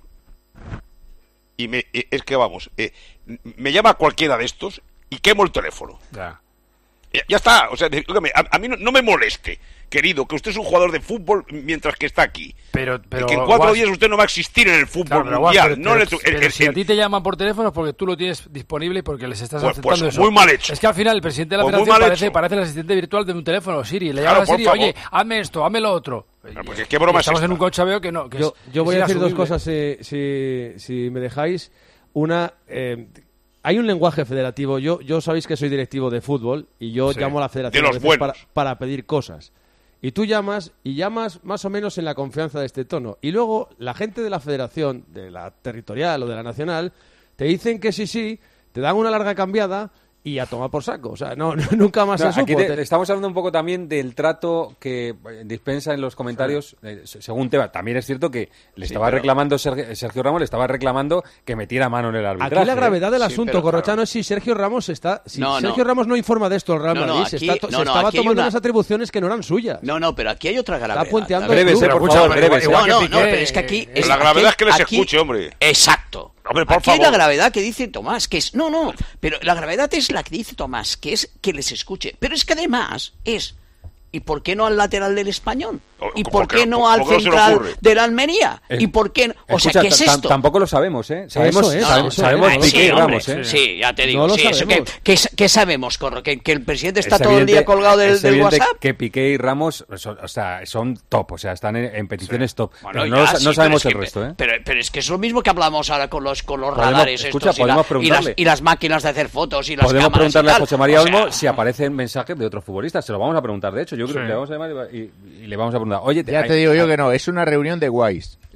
[SPEAKER 8] Y me, eh, es que vamos, eh, me llama cualquiera de estos y quemo el teléfono.
[SPEAKER 7] Ya.
[SPEAKER 8] Ya, ya está, o sea, dígame, a, a mí no, no me moleste, querido, que usted es un jugador de fútbol mientras que está aquí.
[SPEAKER 7] Pero, pero,
[SPEAKER 8] y que en cuatro
[SPEAKER 7] Guas-
[SPEAKER 8] días usted no va a existir en el fútbol
[SPEAKER 7] Claro, pero, Guas,
[SPEAKER 8] mundial.
[SPEAKER 7] pero-
[SPEAKER 8] no
[SPEAKER 7] pero-
[SPEAKER 8] en el-
[SPEAKER 7] pero
[SPEAKER 8] en- en-
[SPEAKER 7] si a ti te llaman por teléfono es porque tú lo tienes disponible y porque les estás
[SPEAKER 8] Pues-
[SPEAKER 7] aceptando
[SPEAKER 8] pues
[SPEAKER 7] eso.
[SPEAKER 8] muy mal hecho.
[SPEAKER 7] Es que al final el presidente de la
[SPEAKER 8] Pues muy
[SPEAKER 7] federación
[SPEAKER 8] mal
[SPEAKER 7] parece,
[SPEAKER 8] hecho.
[SPEAKER 7] parece el asistente virtual de un teléfono, Siri. Le
[SPEAKER 8] Claro,
[SPEAKER 7] llamas a
[SPEAKER 8] por
[SPEAKER 7] Siri,
[SPEAKER 8] favor.
[SPEAKER 7] oye, hazme esto, hazme lo otro.
[SPEAKER 8] Claro, porque qué broma
[SPEAKER 7] Y
[SPEAKER 8] es
[SPEAKER 7] estamos
[SPEAKER 8] esta.
[SPEAKER 7] en un conchabeo que no. Que
[SPEAKER 9] Yo,
[SPEAKER 7] es-
[SPEAKER 9] yo voy
[SPEAKER 7] es
[SPEAKER 9] a decir dos
[SPEAKER 7] inasumible.
[SPEAKER 9] cosas, si, si, si me dejáis. Una, eh, hay un lenguaje federativo. Yo, yo sabéis que soy directivo de fútbol y yo
[SPEAKER 8] Sí.
[SPEAKER 9] llamo a la federación
[SPEAKER 8] De
[SPEAKER 9] a
[SPEAKER 8] los
[SPEAKER 9] veces
[SPEAKER 8] buenos.
[SPEAKER 9] para, para pedir cosas. Y tú llamas y llamas más o menos en la confianza de este tono. Y luego la gente de la federación, de la territorial o de la nacional, te dicen que sí, sí, te dan una larga cambiada y a tomar por saco. O sea, no, no- nunca más
[SPEAKER 3] No,
[SPEAKER 9] se
[SPEAKER 3] aquí
[SPEAKER 9] supo.
[SPEAKER 3] te-
[SPEAKER 9] Te-
[SPEAKER 3] estamos hablando un poco también del trato que eh, dispensa en los comentarios, eh, se- según Teba. También es cierto que le estaba
[SPEAKER 5] pero-
[SPEAKER 3] reclamando Sergio, Sergio Ramos, le estaba reclamando que metiera mano en el arbitraje.
[SPEAKER 9] Aquí la gravedad del
[SPEAKER 5] Sí,
[SPEAKER 9] asunto,
[SPEAKER 5] pero,
[SPEAKER 9] Corrochano,
[SPEAKER 5] claro.
[SPEAKER 9] es si Sergio Ramos está. Si
[SPEAKER 5] No, no.
[SPEAKER 9] Sergio Ramos no informa de esto al Real
[SPEAKER 5] No, no,
[SPEAKER 9] Madrid, se,
[SPEAKER 5] aquí-
[SPEAKER 9] está to-
[SPEAKER 5] no,
[SPEAKER 9] se
[SPEAKER 5] no,
[SPEAKER 9] estaba
[SPEAKER 5] aquí hay
[SPEAKER 9] tomando
[SPEAKER 5] una-
[SPEAKER 9] unas atribuciones que no eran suyas.
[SPEAKER 5] No, no, pero aquí hay otra gravedad.
[SPEAKER 9] puenteando
[SPEAKER 5] A ver,
[SPEAKER 3] Breves, eh,
[SPEAKER 7] Pero
[SPEAKER 3] por
[SPEAKER 7] escucha,
[SPEAKER 3] favor, breves.
[SPEAKER 7] igual
[SPEAKER 5] No,
[SPEAKER 7] que
[SPEAKER 5] no,
[SPEAKER 7] Piqué,
[SPEAKER 5] no, pero es que aquí...
[SPEAKER 7] eh,
[SPEAKER 5] es-
[SPEAKER 8] La gravedad
[SPEAKER 5] aquí-
[SPEAKER 8] que les
[SPEAKER 5] aquí-
[SPEAKER 8] escuche, hombre.
[SPEAKER 5] Exacto.
[SPEAKER 8] Hombre, por
[SPEAKER 5] Aquí hay
[SPEAKER 8] favor.
[SPEAKER 5] la gravedad que dice Tomás, que es... No, no, pero la gravedad es la que dice Tomás, que es que les escuche. Pero es que además es... ¿Y por qué no al lateral del Español?
[SPEAKER 8] O-
[SPEAKER 5] ¿Y
[SPEAKER 8] ¿por
[SPEAKER 5] por
[SPEAKER 8] qué
[SPEAKER 5] qué
[SPEAKER 8] no?
[SPEAKER 5] no al
[SPEAKER 8] ¿Por qué no se le
[SPEAKER 5] central
[SPEAKER 8] ocurre?
[SPEAKER 5] de la Almería?
[SPEAKER 3] Eh,
[SPEAKER 5] ¿Y por qué no? O
[SPEAKER 3] Escucha,
[SPEAKER 5] sea, ¿qué es
[SPEAKER 3] tam-
[SPEAKER 5] esto?
[SPEAKER 3] Tampoco lo sabemos, ¿eh? Sabemos,
[SPEAKER 9] es,
[SPEAKER 3] sabemos,
[SPEAKER 9] eso
[SPEAKER 3] sabemos
[SPEAKER 9] es.
[SPEAKER 5] Ah,
[SPEAKER 3] Piqué
[SPEAKER 5] sí,
[SPEAKER 3] y
[SPEAKER 5] hombre,
[SPEAKER 3] Ramos, ¿eh?
[SPEAKER 5] sí, ya te digo.
[SPEAKER 9] No lo
[SPEAKER 5] sí, eso que,
[SPEAKER 9] sabemos.
[SPEAKER 5] que, que sabemos, Corro, que, que el presidente está
[SPEAKER 3] Es
[SPEAKER 5] todo el día
[SPEAKER 3] evidente-
[SPEAKER 5] colgado del,
[SPEAKER 3] es
[SPEAKER 5] del
[SPEAKER 3] evidente
[SPEAKER 5] WhatsApp.
[SPEAKER 3] que Piqué y Ramos son, o sea, son top, o sea, están en, en peticiones top.
[SPEAKER 5] Bueno,
[SPEAKER 3] Pero no,
[SPEAKER 5] ya,
[SPEAKER 3] lo sa-
[SPEAKER 5] sí,
[SPEAKER 3] no
[SPEAKER 5] pero
[SPEAKER 3] sabemos
[SPEAKER 5] es que-
[SPEAKER 3] el resto, ¿eh?
[SPEAKER 5] Pero, pero es que es lo mismo que hablamos ahora con los, con los
[SPEAKER 3] Podemos-
[SPEAKER 5] radares
[SPEAKER 3] escucha,
[SPEAKER 5] estos y, la-
[SPEAKER 3] podemos
[SPEAKER 5] y las,
[SPEAKER 3] preguntarle.
[SPEAKER 5] y las máquinas de hacer fotos y las
[SPEAKER 3] Podemos
[SPEAKER 5] cámaras y
[SPEAKER 3] preguntarle a
[SPEAKER 5] tal.
[SPEAKER 3] José María
[SPEAKER 5] O sea,
[SPEAKER 3] Olmo si aparecen mensajes de otros futbolistas. Se lo vamos a preguntar, de hecho. Yo creo
[SPEAKER 7] Sí.
[SPEAKER 3] que le vamos a llamar y, y le vamos a preguntar. Oye,
[SPEAKER 4] Ya
[SPEAKER 3] hay-
[SPEAKER 4] te digo yo
[SPEAKER 3] hay-
[SPEAKER 4] que no, es una reunión de guays.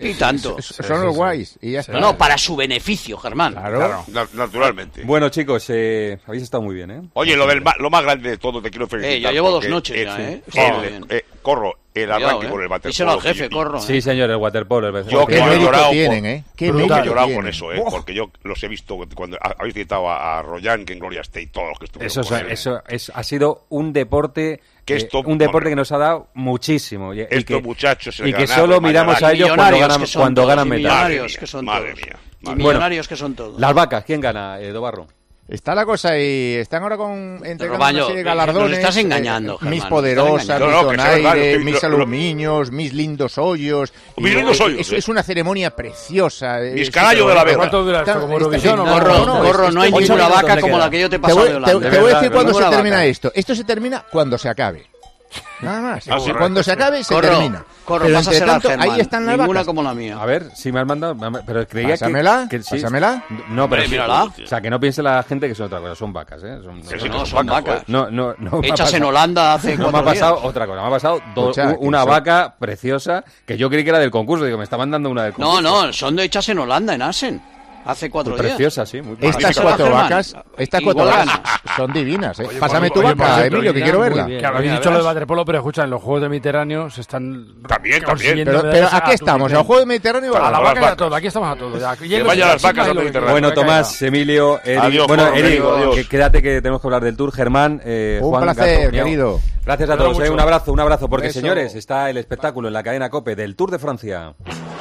[SPEAKER 5] Y tanto.
[SPEAKER 4] Es- es- son los guays. Y ya está.
[SPEAKER 5] No, no, para su beneficio, Germán.
[SPEAKER 4] Claro.
[SPEAKER 8] Na- naturalmente.
[SPEAKER 3] Bueno, chicos, eh, habéis estado muy bien, ¿eh?
[SPEAKER 8] Oye, lo, del ma- lo más grande de todo, te quiero felicitar.
[SPEAKER 5] Eh, ya llevo dos
[SPEAKER 8] porque
[SPEAKER 5] noches
[SPEAKER 8] el-
[SPEAKER 5] ya, ¿eh?
[SPEAKER 8] el-
[SPEAKER 5] Está bien.
[SPEAKER 8] eh, corro, el
[SPEAKER 5] Cuidado,
[SPEAKER 8] arranque
[SPEAKER 5] eh.
[SPEAKER 8] con el waterpolo.
[SPEAKER 5] Díselo al jefe,
[SPEAKER 8] Filipe.
[SPEAKER 5] corro.
[SPEAKER 3] Sí, señor, el waterpolo. El
[SPEAKER 8] Yo que
[SPEAKER 4] Qué
[SPEAKER 8] no he
[SPEAKER 4] mérito
[SPEAKER 8] llorado,
[SPEAKER 4] tienen,
[SPEAKER 8] por-
[SPEAKER 4] ¿eh? Qué
[SPEAKER 8] yo
[SPEAKER 4] mérito
[SPEAKER 8] he llorado
[SPEAKER 4] tienen.
[SPEAKER 8] con eso, ¿eh?
[SPEAKER 4] Oh.
[SPEAKER 8] Porque yo los he visto cuando ha- habéis citado a, a Royan, que en Gloria State, todos los que estuvieron
[SPEAKER 3] Eso, es,
[SPEAKER 8] con él.
[SPEAKER 3] eso es, ha sido un deporte,
[SPEAKER 8] Que
[SPEAKER 3] eh,
[SPEAKER 8] esto-
[SPEAKER 3] un deporte
[SPEAKER 8] hombre,
[SPEAKER 3] que nos ha dado muchísimo. Y, y
[SPEAKER 8] estos
[SPEAKER 3] que,
[SPEAKER 8] muchachos, el
[SPEAKER 3] y que
[SPEAKER 8] Granada,
[SPEAKER 3] solo
[SPEAKER 8] el
[SPEAKER 3] miramos a
[SPEAKER 8] Mallorca,
[SPEAKER 3] ellos cuando
[SPEAKER 5] millonarios
[SPEAKER 3] ganan,
[SPEAKER 5] que son
[SPEAKER 3] cuando
[SPEAKER 5] todos,
[SPEAKER 3] ganan
[SPEAKER 5] y
[SPEAKER 3] medallas.
[SPEAKER 5] millonarios que son
[SPEAKER 8] Madre
[SPEAKER 5] todos.
[SPEAKER 8] mía,
[SPEAKER 5] Y
[SPEAKER 8] madre
[SPEAKER 5] millonarios que son todos.
[SPEAKER 3] Las vacas, ¿quién gana, eh, Dobarro?
[SPEAKER 4] Está la cosa ahí, están ahora con entregando
[SPEAKER 5] Roballo,
[SPEAKER 4] una serie de
[SPEAKER 5] eh,
[SPEAKER 4] galardones.
[SPEAKER 5] nos estás engañando,
[SPEAKER 4] eh,
[SPEAKER 5] Germán,
[SPEAKER 4] mis
[SPEAKER 5] nos
[SPEAKER 4] poderosas,
[SPEAKER 5] estás
[SPEAKER 4] mis
[SPEAKER 8] engañando. No, no, que sea verdad,
[SPEAKER 4] donaires,
[SPEAKER 8] lo-
[SPEAKER 4] mis
[SPEAKER 8] lo-
[SPEAKER 4] aluminios, mis lindos hoyos.
[SPEAKER 8] Mis
[SPEAKER 4] Y,
[SPEAKER 8] lindos
[SPEAKER 4] eh,
[SPEAKER 8] hoyos,
[SPEAKER 4] Es,
[SPEAKER 8] eh.
[SPEAKER 4] es una ceremonia preciosa.
[SPEAKER 8] Mis
[SPEAKER 4] eh,
[SPEAKER 8] caballos
[SPEAKER 4] sí,
[SPEAKER 8] de la
[SPEAKER 4] pero-
[SPEAKER 8] Vega.
[SPEAKER 7] ¿Cuánto dura esto
[SPEAKER 4] Está-
[SPEAKER 7] como
[SPEAKER 4] está-
[SPEAKER 7] Eurovisión?
[SPEAKER 4] no,
[SPEAKER 7] o
[SPEAKER 4] no,
[SPEAKER 7] qué?
[SPEAKER 5] Corro,
[SPEAKER 4] no, no,
[SPEAKER 5] corro,
[SPEAKER 4] es-
[SPEAKER 5] no hay
[SPEAKER 4] esto-
[SPEAKER 5] ninguna
[SPEAKER 3] ocho
[SPEAKER 5] vaca
[SPEAKER 3] minutos
[SPEAKER 5] como
[SPEAKER 3] le
[SPEAKER 5] la que yo te he
[SPEAKER 4] Te
[SPEAKER 5] pasado
[SPEAKER 4] voy,
[SPEAKER 5] de
[SPEAKER 4] te-
[SPEAKER 5] Holanda.
[SPEAKER 4] te
[SPEAKER 3] De
[SPEAKER 4] voy a
[SPEAKER 3] verdad,
[SPEAKER 4] decir cuándo se
[SPEAKER 5] ninguna
[SPEAKER 4] termina
[SPEAKER 5] vaca.
[SPEAKER 4] esto. Esto se termina cuando se acabe. Nada más.
[SPEAKER 8] Ah, sí.
[SPEAKER 4] Cuando se acabe, se
[SPEAKER 5] Corro,
[SPEAKER 4] termina.
[SPEAKER 5] corro,
[SPEAKER 4] Pero entre
[SPEAKER 5] pásasela al
[SPEAKER 4] tanto,
[SPEAKER 5] Germán.
[SPEAKER 4] ahí están las
[SPEAKER 5] Ninguna
[SPEAKER 4] vacas.
[SPEAKER 5] como la mía.
[SPEAKER 3] A ver, si me has mandado, pero creía
[SPEAKER 4] Pásamela,
[SPEAKER 3] que, que sí.
[SPEAKER 4] pásamela.
[SPEAKER 3] No, pero
[SPEAKER 5] Hombre,
[SPEAKER 3] sí,
[SPEAKER 5] mírala.
[SPEAKER 3] o sea, que no piense la gente que son otra cosa, son vacas, ¿eh? Son,
[SPEAKER 8] Sí, sí,
[SPEAKER 5] No,
[SPEAKER 8] que
[SPEAKER 5] son
[SPEAKER 8] vacas,
[SPEAKER 5] vacas.
[SPEAKER 3] No, no, no. me ha
[SPEAKER 5] Hechas en
[SPEAKER 3] pasado-
[SPEAKER 5] Holanda hace
[SPEAKER 3] No me
[SPEAKER 5] cuatro
[SPEAKER 3] ha pasado
[SPEAKER 5] días.
[SPEAKER 3] otra cosa, me ha pasado do-
[SPEAKER 4] Escucha,
[SPEAKER 3] u- una
[SPEAKER 4] que son-
[SPEAKER 3] vaca preciosa que yo creí que era del concurso, digo, me estaban dando una del concurso.
[SPEAKER 5] No, no, son de hechas en Holanda, en Asen. Hace cuatro
[SPEAKER 3] Muy
[SPEAKER 5] días.
[SPEAKER 3] preciosa, sí, muy
[SPEAKER 4] Estas
[SPEAKER 5] Pásasela,
[SPEAKER 4] cuatro
[SPEAKER 5] Germán.
[SPEAKER 4] vacas, estas
[SPEAKER 5] Igual
[SPEAKER 4] cuatro vacas
[SPEAKER 5] ganas.
[SPEAKER 4] son divinas, ¿eh?
[SPEAKER 7] Oye,
[SPEAKER 4] Pásame
[SPEAKER 7] por-
[SPEAKER 4] tu
[SPEAKER 7] oye,
[SPEAKER 4] vaca,
[SPEAKER 7] por cierto,
[SPEAKER 4] Emilio, que
[SPEAKER 9] irán
[SPEAKER 4] quiero
[SPEAKER 9] muy
[SPEAKER 4] verla.
[SPEAKER 9] bien.
[SPEAKER 7] Que habéis
[SPEAKER 9] Mira,
[SPEAKER 7] dicho lo de
[SPEAKER 9] verás.
[SPEAKER 7] waterpolo, pero escucha, en los Juegos del Mediterráneo se están
[SPEAKER 8] También,
[SPEAKER 7] consiguiendo
[SPEAKER 8] también.
[SPEAKER 4] Pero, pero
[SPEAKER 7] medallas
[SPEAKER 4] ¿a qué
[SPEAKER 7] tu
[SPEAKER 4] estamos?
[SPEAKER 7] nivel.
[SPEAKER 4] ¿Al juego del Mediterráneo?
[SPEAKER 7] A la
[SPEAKER 8] Para
[SPEAKER 7] vaca
[SPEAKER 8] las
[SPEAKER 7] y a
[SPEAKER 8] vacas.
[SPEAKER 7] todo, aquí estamos a todo. Ya.
[SPEAKER 8] Que vayan las vacas al Mediterráneo.
[SPEAKER 3] Bueno,
[SPEAKER 7] Que
[SPEAKER 3] Tomás, Emilio, Eri,
[SPEAKER 8] Adiós,
[SPEAKER 3] bueno,
[SPEAKER 8] Jorge,
[SPEAKER 3] Eri,
[SPEAKER 8] adiós.
[SPEAKER 3] que- quédate que tenemos que hablar del Tour, Germán, eh,
[SPEAKER 4] Un
[SPEAKER 3] Juan
[SPEAKER 4] placer,
[SPEAKER 3] Gartoñao.
[SPEAKER 4] querido.
[SPEAKER 3] Gracias a
[SPEAKER 7] Cuidado
[SPEAKER 3] todos, eh,
[SPEAKER 7] mucho.
[SPEAKER 3] un abrazo, un abrazo, porque
[SPEAKER 4] Beso.
[SPEAKER 3] señores, está el espectáculo en la cadena COPE del Tour de Francia.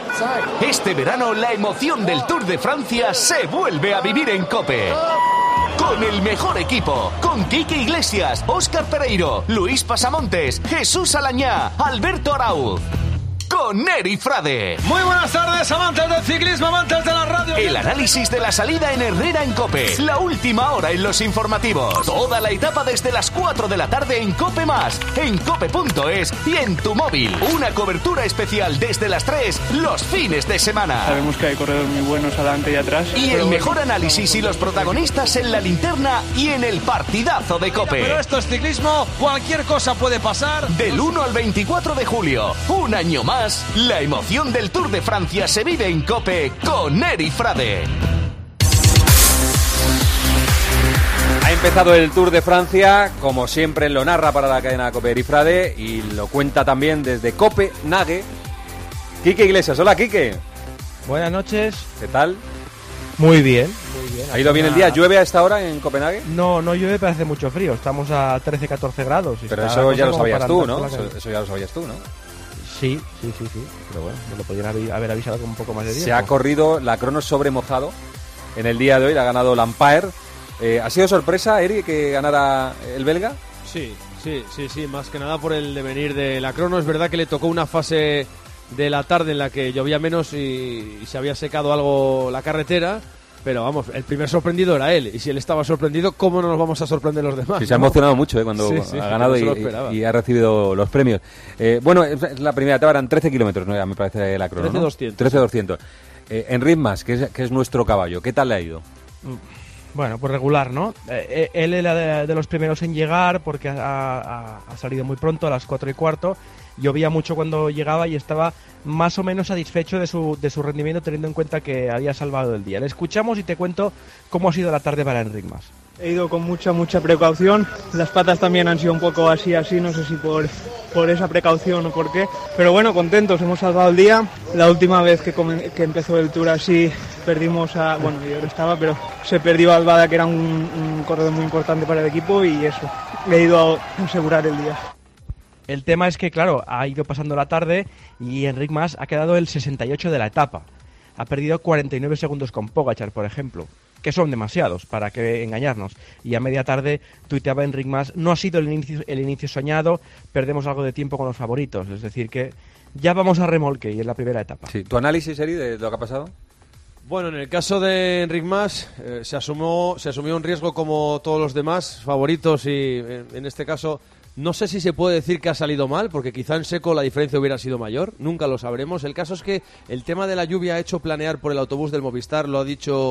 [SPEAKER 13] Este verano la emoción del Tour de Francia se vuelve a vivir en COPE. Con el mejor equipo, con Quique Iglesias, Óscar Pereiro, Luis Pasamontes, Jesús Alañá, Alberto Arauz. Con Eri Frade.
[SPEAKER 14] Muy buenas tardes, amantes del ciclismo, amantes de la radio.
[SPEAKER 13] El análisis de la salida en Herrera en COPE. La última hora en los informativos. Toda la etapa desde las cuatro de la tarde en COPE Más, en cope punto es y en tu móvil. Una cobertura especial desde las tres los fines de semana.
[SPEAKER 15] Sabemos que hay corredores muy buenos adelante y atrás.
[SPEAKER 13] Y el mejor análisis y los protagonistas en la linterna y en el partidazo de COPE.
[SPEAKER 14] Pero esto es ciclismo, cualquier cosa puede pasar.
[SPEAKER 13] Del uno al veinticuatro de julio, un año más, la emoción del Tour de Francia se vive en COPE con Eri Frade.
[SPEAKER 3] Ha empezado el Tour de Francia, como siempre lo narra para la cadena COPE Eri Frade y lo cuenta también desde Copenhague. Quique Iglesias, hola Quique.
[SPEAKER 16] Buenas noches.
[SPEAKER 3] ¿Qué tal?
[SPEAKER 16] Muy bien, muy bien.
[SPEAKER 3] ¿Ha ido bien el día? ¿Llueve a esta hora en Copenhague?
[SPEAKER 16] No, no llueve, pero hace mucho frío. Estamos a trece, catorce grados. y
[SPEAKER 3] Pero
[SPEAKER 16] está
[SPEAKER 3] eso
[SPEAKER 16] la
[SPEAKER 3] ya
[SPEAKER 16] cosa
[SPEAKER 3] lo
[SPEAKER 16] como
[SPEAKER 3] sabías
[SPEAKER 16] para
[SPEAKER 3] tú,
[SPEAKER 16] andar
[SPEAKER 3] ¿no?
[SPEAKER 16] por la
[SPEAKER 3] Eso,
[SPEAKER 16] calle.
[SPEAKER 3] eso ya lo sabías tú, ¿no?
[SPEAKER 16] Sí, sí, sí, sí. Pero bueno, me lo podrían habi- haber avisado con un poco más de tiempo.
[SPEAKER 3] Se ha corrido la crono sobre mojado en el día de hoy, la ha ganado Lampaert. Eh, ¿Ha sido sorpresa, Eri, que ganara el belga?
[SPEAKER 9] Sí, sí, sí, sí, más que nada por el devenir de la crono. Es verdad que le tocó una fase de la tarde en la que llovía menos y, y se había secado algo la carretera, pero vamos, el primer sorprendido era él, y si él estaba sorprendido, ¿cómo no nos vamos a sorprender los demás?
[SPEAKER 3] Sí, se ha
[SPEAKER 9] ¿no?
[SPEAKER 3] emocionado mucho eh, cuando
[SPEAKER 9] Sí, sí,
[SPEAKER 3] ha
[SPEAKER 9] que
[SPEAKER 3] ganado
[SPEAKER 9] no se
[SPEAKER 3] y,
[SPEAKER 9] lo esperaba.
[SPEAKER 3] y ha recibido los premios. Eh, bueno, es es la primera etapa, eran trece kilómetros, ¿no? Ya me parece la crono,
[SPEAKER 9] trece
[SPEAKER 3] ¿no?
[SPEAKER 9] doscientos.
[SPEAKER 3] trece doscientos. Eh, en Ritmas, que es, que es nuestro caballo, ¿qué tal le ha ido?
[SPEAKER 16] Bueno, pues regular, ¿no? Eh, eh, él era de, de los primeros en llegar porque ha, ha- ha salido muy pronto, a las cuatro y cuarto. Llovía mucho cuando llegaba y estaba más o menos satisfecho de su, de su rendimiento, teniendo en cuenta que había salvado el día. Le escuchamos y te cuento cómo ha sido la tarde para Enric Mas.
[SPEAKER 15] He ido con mucha, mucha precaución. Las patas también han sido un poco así, así, no sé si por, por esa precaución o por qué. Pero bueno, contentos, hemos salvado el día. La última vez que, come- que empezó el Tour así, perdimos a... Bueno, yo no estaba, pero se perdió a Albada, que era un, un corredor muy importante para el equipo, y eso, he ido a asegurar el día.
[SPEAKER 16] El tema es que, claro, ha ido pasando la tarde y Enric Mas ha quedado el sesenta y ocho de la etapa. Ha perdido cuarenta y nueve segundos con Pogačar, por ejemplo, que son demasiados, para que engañarnos. Y a media tarde tuiteaba Enric Mas, no ha sido el inicio, el inicio soñado, perdemos algo de tiempo con los favoritos. Es decir, que ya vamos a remolque y en la primera etapa.
[SPEAKER 3] Sí. ¿Tu análisis, Eri, de lo que ha pasado?
[SPEAKER 9] Bueno, en el caso de Enric Mas, eh, se, asumió, se asumió un riesgo como todos los demás favoritos y en, en este caso no sé si se puede decir que ha salido mal, porque quizá en seco la diferencia hubiera sido mayor, nunca lo sabremos. El caso es que el tema de la lluvia ha hecho planear por el autobús del Movistar, lo ha dicho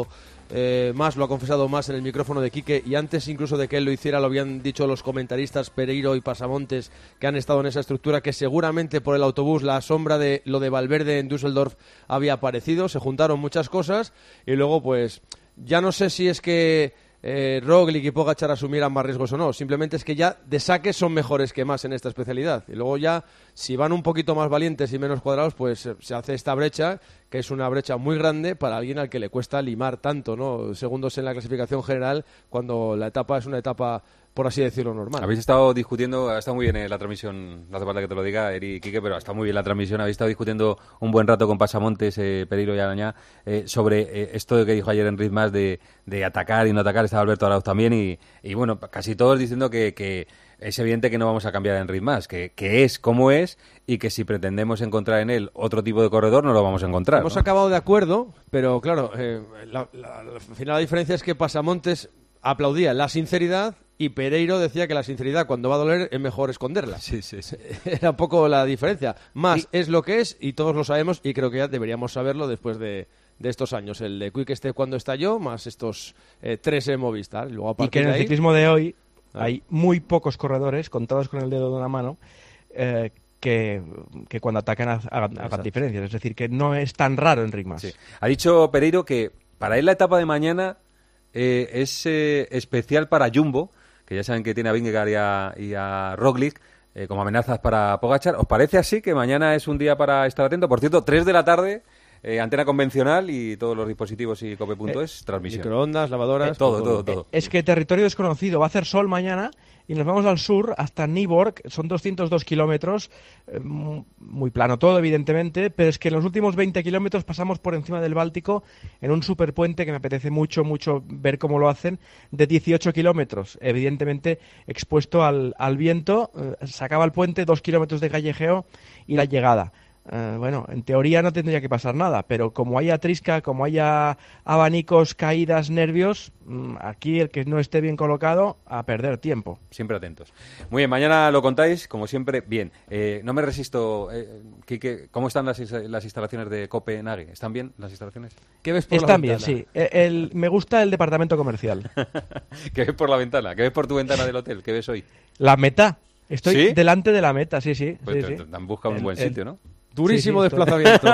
[SPEAKER 9] eh, más lo ha confesado más en el micrófono de Quique, y antes incluso de que él lo hiciera lo habían dicho los comentaristas Pereiro y Pasamontes, que han estado en esa estructura, que seguramente por el autobús la sombra de lo de Valverde en Düsseldorf había aparecido, se juntaron muchas cosas y luego pues ya no sé si es que eh, Roglic y Pogačar asumieran más riesgos o no, simplemente es que ya de saque son mejores que más en esta especialidad, y luego ya si van un poquito más valientes y menos cuadrados, pues se hace esta brecha, que es una brecha muy grande para alguien al que le cuesta limar tanto, ¿no? Segundos en la clasificación general, cuando la etapa es una etapa, por así decirlo, normal.
[SPEAKER 3] Habéis estado discutiendo, ha estado muy bien eh, la transmisión, no hace falta que te lo diga, Eri y Quique, pero está muy bien la transmisión. Habéis estado discutiendo un buen rato con Pasamontes, eh, Pereiro y Arañá, eh, sobre eh, esto que dijo ayer en Ritmas de, de atacar y no atacar. Estaba Alberto Arauz también y, y bueno, casi todos diciendo que, que es evidente que no vamos a cambiar en Ritmas, que, que es como es y que si pretendemos encontrar en él otro tipo de corredor no lo vamos a encontrar.
[SPEAKER 9] Hemos
[SPEAKER 3] ¿no?
[SPEAKER 9] acabado de acuerdo, pero claro, eh, la, la, la, al final la diferencia es que Pasamontes aplaudía la sinceridad y Pereiro decía que la sinceridad cuando va a doler es mejor esconderla.
[SPEAKER 3] Sí, sí, sí.
[SPEAKER 9] Era un poco la diferencia. Más y... es lo que es y todos lo sabemos y creo que ya deberíamos saberlo después de, de estos años. El de Quick este cuando estalló, más estos eh, tres en Movistar. Y, luego, a
[SPEAKER 16] y que en el
[SPEAKER 9] de ahí...
[SPEAKER 16] ciclismo de hoy ah. hay muy pocos corredores, contados con el dedo de una mano, eh, que, que cuando atacan hagan, hagan diferencias. Es decir, que no es tan raro en Ritmas.
[SPEAKER 3] Sí. Ha dicho Pereiro que para él la etapa de mañana eh, es eh, especial para Jumbo, que ya saben que tiene a Vingegaard y a, y a Roglic eh, como amenazas para Pogačar. ¿Os parece así que mañana es un día para estar atento? Por cierto, tres de la tarde, eh, antena convencional y todos los dispositivos y cope punto es, eh, transmisión.
[SPEAKER 9] Microondas, lavadoras...
[SPEAKER 3] Eh, todo, todo, todo, todo.
[SPEAKER 16] Es que territorio desconocido. Va a hacer sol mañana y nos vamos al sur hasta Nyborg. Son doscientos dos kilómetros, eh, muy plano todo, evidentemente, pero es que en los últimos veinte kilómetros pasamos por encima del Báltico en un superpuente que me apetece mucho, mucho ver cómo lo hacen, de dieciocho kilómetros, evidentemente expuesto al, al viento. Eh, se acaba el puente, dos kilómetros de callejeo y la llegada. Uh, bueno, en teoría no tendría que pasar nada, pero como haya trisca, como haya abanicos, caídas, nervios, mmm, aquí el que no esté bien colocado, a perder tiempo.
[SPEAKER 3] Siempre atentos. Muy bien, mañana lo contáis, como siempre, bien. Eh, no me resisto, eh, Quique, ¿cómo están las, las instalaciones de Copenhague? ¿Están bien las instalaciones?
[SPEAKER 9] ¿Qué ves por
[SPEAKER 16] Están
[SPEAKER 9] la
[SPEAKER 16] bien,
[SPEAKER 9] ventana?
[SPEAKER 16] sí. El, el, me gusta el departamento comercial.
[SPEAKER 3] ¿Qué ves por la ventana? ¿Qué ves por tu ventana del hotel? ¿Qué ves hoy?
[SPEAKER 16] La meta. Estoy
[SPEAKER 3] ¿Sí?
[SPEAKER 16] delante de la meta, sí, sí.
[SPEAKER 3] Pues
[SPEAKER 16] sí,
[SPEAKER 3] te,
[SPEAKER 16] sí.
[SPEAKER 3] te han buscado un buen
[SPEAKER 16] El,
[SPEAKER 3] sitio, ¿no?
[SPEAKER 9] Durísimo
[SPEAKER 16] sí, sí,
[SPEAKER 9] desplazamiento.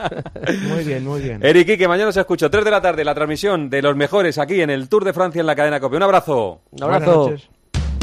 [SPEAKER 16] Muy bien, muy bien.
[SPEAKER 3] Eric, que mañana os escucho, tres de la tarde, la transmisión de los mejores aquí en el Tour de Francia en la cadena COPE. Un abrazo.
[SPEAKER 9] Un abrazo.
[SPEAKER 16] Buenas noches.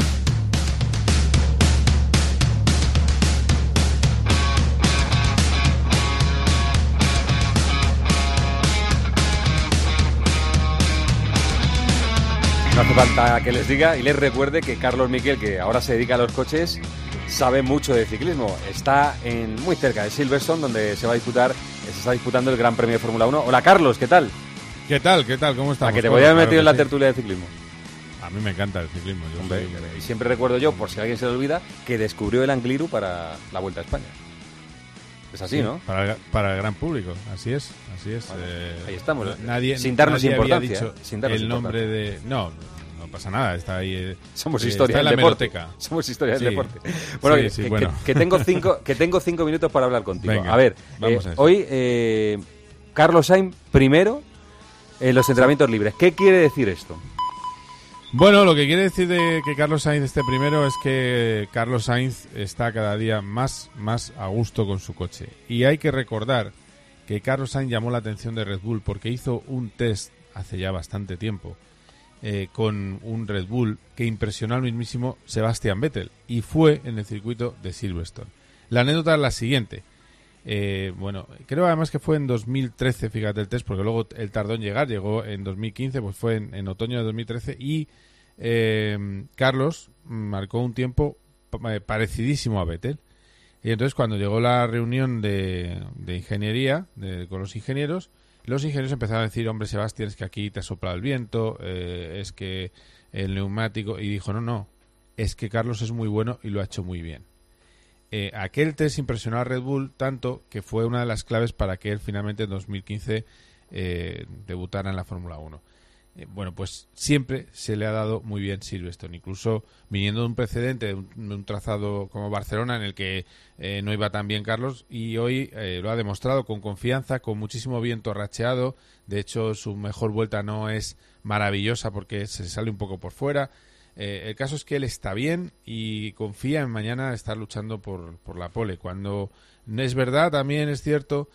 [SPEAKER 3] No hace falta que les diga y les recuerde que Carlos Miquel, que ahora se dedica a los coches, sabe mucho de ciclismo. Está en muy cerca de Silverstone, donde se va a disputar, se está disputando el Gran Premio de Fórmula uno. Hola, Carlos, ¿qué tal?
[SPEAKER 17] ¿Qué tal? ¿Qué tal? ¿Cómo estamos?
[SPEAKER 3] A que te voy a haber
[SPEAKER 17] Claro
[SPEAKER 3] metido en
[SPEAKER 17] que
[SPEAKER 3] la
[SPEAKER 17] sí.
[SPEAKER 3] tertulia de ciclismo.
[SPEAKER 17] A mí me encanta el ciclismo. Yo
[SPEAKER 3] Hombre,
[SPEAKER 17] soy-
[SPEAKER 3] y siempre recuerdo yo, por si a alguien se le olvida, que descubrió el Angliru para la Vuelta a España. Es así,
[SPEAKER 17] Sí,
[SPEAKER 3] ¿no?
[SPEAKER 17] Para el, para el gran público, así es, así es.
[SPEAKER 3] Vale,
[SPEAKER 17] eh,
[SPEAKER 3] ahí estamos,
[SPEAKER 17] Nadie,
[SPEAKER 3] sin darnos
[SPEAKER 17] nadie había
[SPEAKER 3] importancia,
[SPEAKER 17] dicho
[SPEAKER 3] ¿eh? Sin darnos
[SPEAKER 17] el nombre
[SPEAKER 3] importancia.
[SPEAKER 17] de... No, no pasa nada, está ahí. eh,
[SPEAKER 3] Somos
[SPEAKER 17] eh,
[SPEAKER 3] historia
[SPEAKER 17] está en
[SPEAKER 3] del
[SPEAKER 17] la
[SPEAKER 3] deporte.
[SPEAKER 17] hemeroteca.
[SPEAKER 3] Somos historia del
[SPEAKER 17] Sí.
[SPEAKER 3] deporte. Bueno,
[SPEAKER 17] Sí,
[SPEAKER 3] que,
[SPEAKER 17] sí,
[SPEAKER 3] que-
[SPEAKER 17] bueno.
[SPEAKER 3] que tengo cinco, que tengo cinco minutos para hablar contigo.
[SPEAKER 17] Venga,
[SPEAKER 3] a ver,
[SPEAKER 17] vamos
[SPEAKER 3] eh,
[SPEAKER 17] a eso.
[SPEAKER 3] hoy eh, Carlos Sainz primero en los entrenamientos libres. ¿Qué quiere decir esto?
[SPEAKER 17] Bueno, lo que quiere decir de que Carlos Sainz esté primero es que Carlos Sainz está cada día más, más a gusto con su coche. Y hay que recordar que Carlos Sainz llamó la atención de Red Bull porque hizo un test hace ya bastante tiempo eh, con un Red Bull que impresionó al mismísimo Sebastian Vettel y fue en el circuito de Silverstone. La anécdota es la siguiente. Eh, bueno, creo además que fue en dos mil trece, fíjate el test, porque luego él tardó en llegar, llegó en dos mil quince, pues fue en, en otoño de dos mil trece y eh, Carlos marcó un tiempo pa- parecidísimo a Vettel. Y entonces cuando llegó la reunión de, de ingeniería de, con los ingenieros, los ingenieros empezaron a decir, hombre Sebastián, es que aquí te ha soplado el viento, eh, es que el neumático, y dijo, no, no, es que Carlos es muy bueno y lo ha hecho muy bien. Eh, aquel test impresionó a Red Bull tanto que fue una de las claves para que él finalmente en dos mil quince eh, debutara en la Fórmula uno. Eh, bueno, pues siempre se le ha dado muy bien Silverstone, incluso viniendo de un precedente, de un, de un trazado como Barcelona, en el que eh, no iba tan bien Carlos, y hoy eh, lo ha demostrado con confianza, con muchísimo viento racheado. De hecho, su mejor vuelta no es maravillosa porque se sale un poco por fuera. Eh, el caso es que él está bien y confía en mañana estar luchando por, por la pole. Cuando es verdad, también es cierto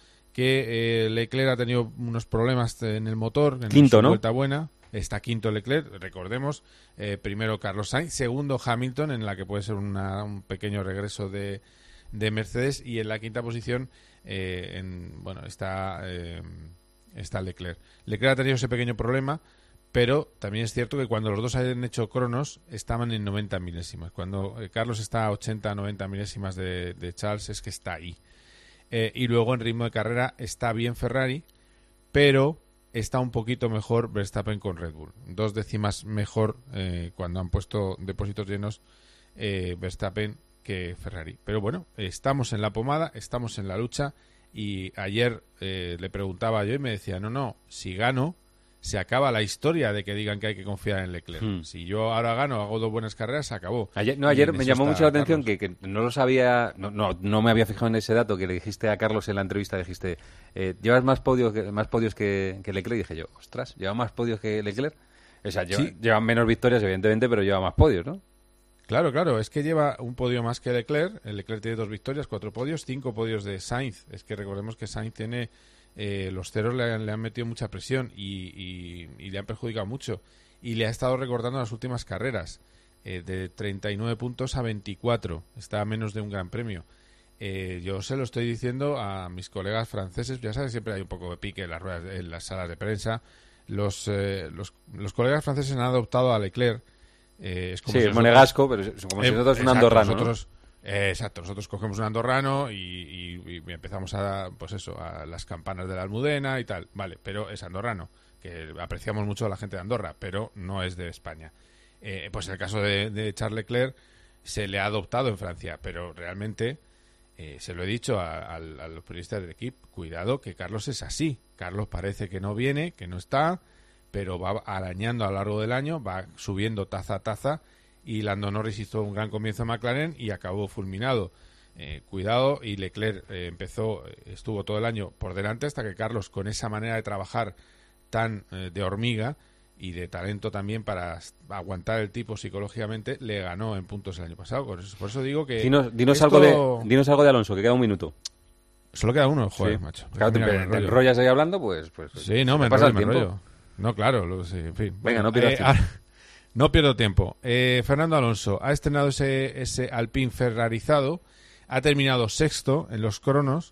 [SPEAKER 17] que eh, Leclerc ha tenido unos problemas en el motor, en
[SPEAKER 3] quinto,
[SPEAKER 17] su
[SPEAKER 3] ¿no?
[SPEAKER 17] vuelta buena. Está quinto Leclerc, recordemos, eh, primero Carlos Sainz, segundo Hamilton, en la que puede ser una, un pequeño regreso de, de Mercedes, y en la quinta posición eh, en, bueno, está, eh, está Leclerc. Leclerc ha tenido ese pequeño problema, pero también es cierto que cuando los dos han hecho cronos estaban en noventa milésimas. Cuando eh, Carlos está a ochenta, noventa milésimas de, de Charles, es que está ahí. Eh, y luego en ritmo de carrera está bien Ferrari, pero está un poquito mejor Verstappen con Red Bull. Dos décimas mejor eh, cuando han puesto depósitos llenos eh, Verstappen que Ferrari. Pero bueno, estamos en la pomada, estamos en la lucha, y ayer eh, le preguntaba yo y me decía, no, no, si gano, se acaba la historia de que digan que hay que confiar en Leclerc. Hmm. Si yo ahora gano, hago dos buenas carreras, se acabó.
[SPEAKER 3] Ayer, no, ayer me llamó mucho la atención que, que no lo sabía, no, no, no me había fijado en ese dato que le dijiste a Carlos en la entrevista, dijiste, eh, llevas más podios que, más podios que, que Leclerc, y dije yo, ostras, lleva más podios que Leclerc. O sea, lleva, sí. llevan menos victorias, evidentemente, pero lleva más podios, ¿no?
[SPEAKER 17] Claro, claro, es que lleva un podio más que Leclerc. El Leclerc tiene dos victorias, cuatro podios, cinco podios de Sainz. Es que recordemos que Sainz tiene... Eh, los ceros le han, le han metido mucha presión y, y, y le han perjudicado mucho, y le ha estado recortando las últimas carreras, eh, de treinta y nueve puntos a veinticuatro, está a menos de un gran premio. Eh, yo se lo estoy diciendo a mis colegas franceses, ya sabes, siempre hay un poco de pique en las ruedas, en las salas de prensa. Los, eh, los, los colegas franceses han adoptado a Leclerc. Eh, es como
[SPEAKER 3] sí,
[SPEAKER 17] si
[SPEAKER 3] el monegasco, pero es como si nosotros eh, un andorrano,
[SPEAKER 17] nosotros,
[SPEAKER 3] ¿no?
[SPEAKER 17] Eh, exacto, nosotros cogemos un andorrano y, y, y empezamos a, pues eso, a las campanas de la Almudena y tal, vale, pero es andorrano, que apreciamos mucho a la gente de Andorra, pero no es de España. Eh, pues en el caso de, de Charles Leclerc se le ha adoptado en Francia, pero realmente eh, se lo he dicho a, a, a los periodistas del equipo, cuidado que Carlos es así, Carlos parece que no viene, que no está, pero va arañando a lo largo del año, va subiendo taza a taza, y Lando Norris hizo un gran comienzo en McLaren y acabó fulminado. Eh, cuidado, y Leclerc eh, empezó, estuvo todo el año por delante, hasta que Carlos, con esa manera de trabajar tan eh, de hormiga y de talento también para aguantar el tipo psicológicamente, le ganó en puntos el año pasado. Por eso, por eso digo que...
[SPEAKER 3] Dinos, dinos,
[SPEAKER 17] esto...
[SPEAKER 3] algo de, dinos algo de Alonso, que queda un minuto.
[SPEAKER 17] Solo queda uno, joder,
[SPEAKER 3] sí.
[SPEAKER 17] macho.
[SPEAKER 3] Claro, te, te enrollas ahí hablando, pues... pues
[SPEAKER 17] sí, no, me enrollo, me enrollo. No, claro, lo, sí, en fin.
[SPEAKER 3] Venga, no pierdas
[SPEAKER 17] eh,
[SPEAKER 3] tiempo.
[SPEAKER 17] No pierdo tiempo. Eh, Fernando Alonso ha estrenado ese, ese Alpine ferrarizado, ha terminado sexto en los cronos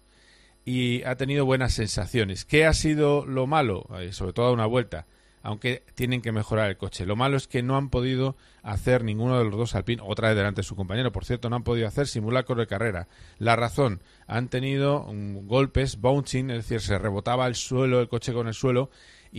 [SPEAKER 17] y ha tenido buenas sensaciones. ¿Qué ha sido lo malo? Eh, sobre todo a una vuelta, aunque tienen que mejorar el coche. Lo malo es que no han podido hacer ninguno de los dos Alpine, otra vez delante de su compañero, por cierto, no han podido hacer simulacro de carrera. La razón, han tenido um, golpes, bouncing, es decir, se rebotaba el suelo, el coche con el suelo,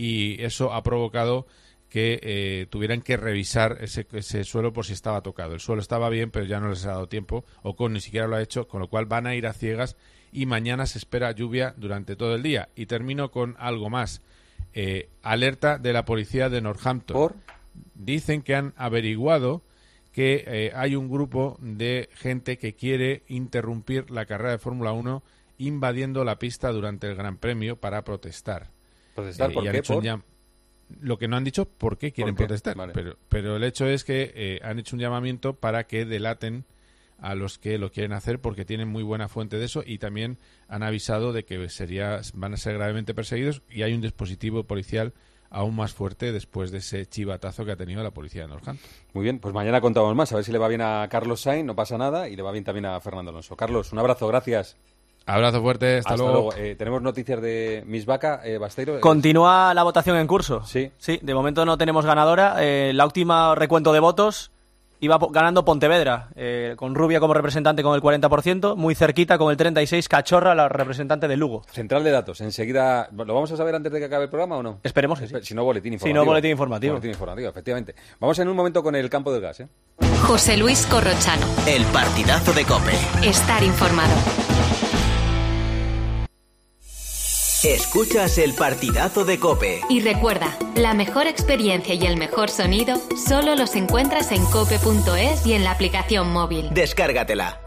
[SPEAKER 17] y eso ha provocado que eh, tuvieran que revisar ese, ese suelo por si estaba tocado. El suelo estaba bien, pero ya no les ha dado tiempo, o con ni siquiera lo ha hecho, con lo cual van a ir a ciegas, y mañana se espera lluvia durante todo el día. Y termino con algo más. Eh, alerta de la policía de Northampton.
[SPEAKER 3] ¿Por?
[SPEAKER 17] Dicen que han averiguado que eh, hay un grupo de gente que quiere interrumpir la carrera de Fórmula uno invadiendo la pista durante el Gran Premio para protestar.
[SPEAKER 3] ¿Protestar
[SPEAKER 17] eh,
[SPEAKER 3] por qué? ¿Por?
[SPEAKER 17] Llam- Lo que no han dicho por qué quieren
[SPEAKER 3] ¿Por qué?
[SPEAKER 17] protestar,
[SPEAKER 3] Vale.
[SPEAKER 17] pero, pero el hecho es que eh, han hecho un llamamiento para que delaten a los que lo quieren hacer, porque tienen muy buena fuente de eso, y también han avisado de que sería, van a ser gravemente perseguidos, y hay un dispositivo policial aún más fuerte después de ese chivatazo que ha tenido la policía de Northampton.
[SPEAKER 3] Muy bien, pues mañana contamos más, a ver si le va bien a Carlos Sainz, no pasa nada, y le va bien también a Fernando Alonso. Carlos, un abrazo, gracias.
[SPEAKER 17] Abrazo fuerte, hasta,
[SPEAKER 3] hasta
[SPEAKER 17] luego.
[SPEAKER 3] luego. Eh, tenemos noticias de Miss Vaca, eh, Basteiro.
[SPEAKER 12] Continúa la votación en curso.
[SPEAKER 3] Sí.
[SPEAKER 12] Sí, de momento no tenemos ganadora. Eh, la última recuento de votos iba po- ganando Pontevedra, eh, con Rubia como representante con el cuarenta por ciento, muy cerquita con el treinta y seis por ciento Cachorra, la representante de Lugo.
[SPEAKER 3] Central de datos, enseguida... ¿Lo vamos a saber antes de que acabe el programa o no?
[SPEAKER 12] Esperemos que sí.
[SPEAKER 3] Si no, boletín informativo.
[SPEAKER 12] Si no, boletín informativo.
[SPEAKER 3] Boletín informativo, efectivamente. Vamos en un momento con el campo del gas, ¿eh?
[SPEAKER 1] José Luis Corrochano.
[SPEAKER 2] El partidazo de COPE.
[SPEAKER 1] Estar informado.
[SPEAKER 2] Escuchas el partidazo de COPE.
[SPEAKER 1] Y recuerda, la mejor experiencia y el mejor sonido solo los encuentras en cope punto es y en la aplicación móvil.
[SPEAKER 2] Descárgatela.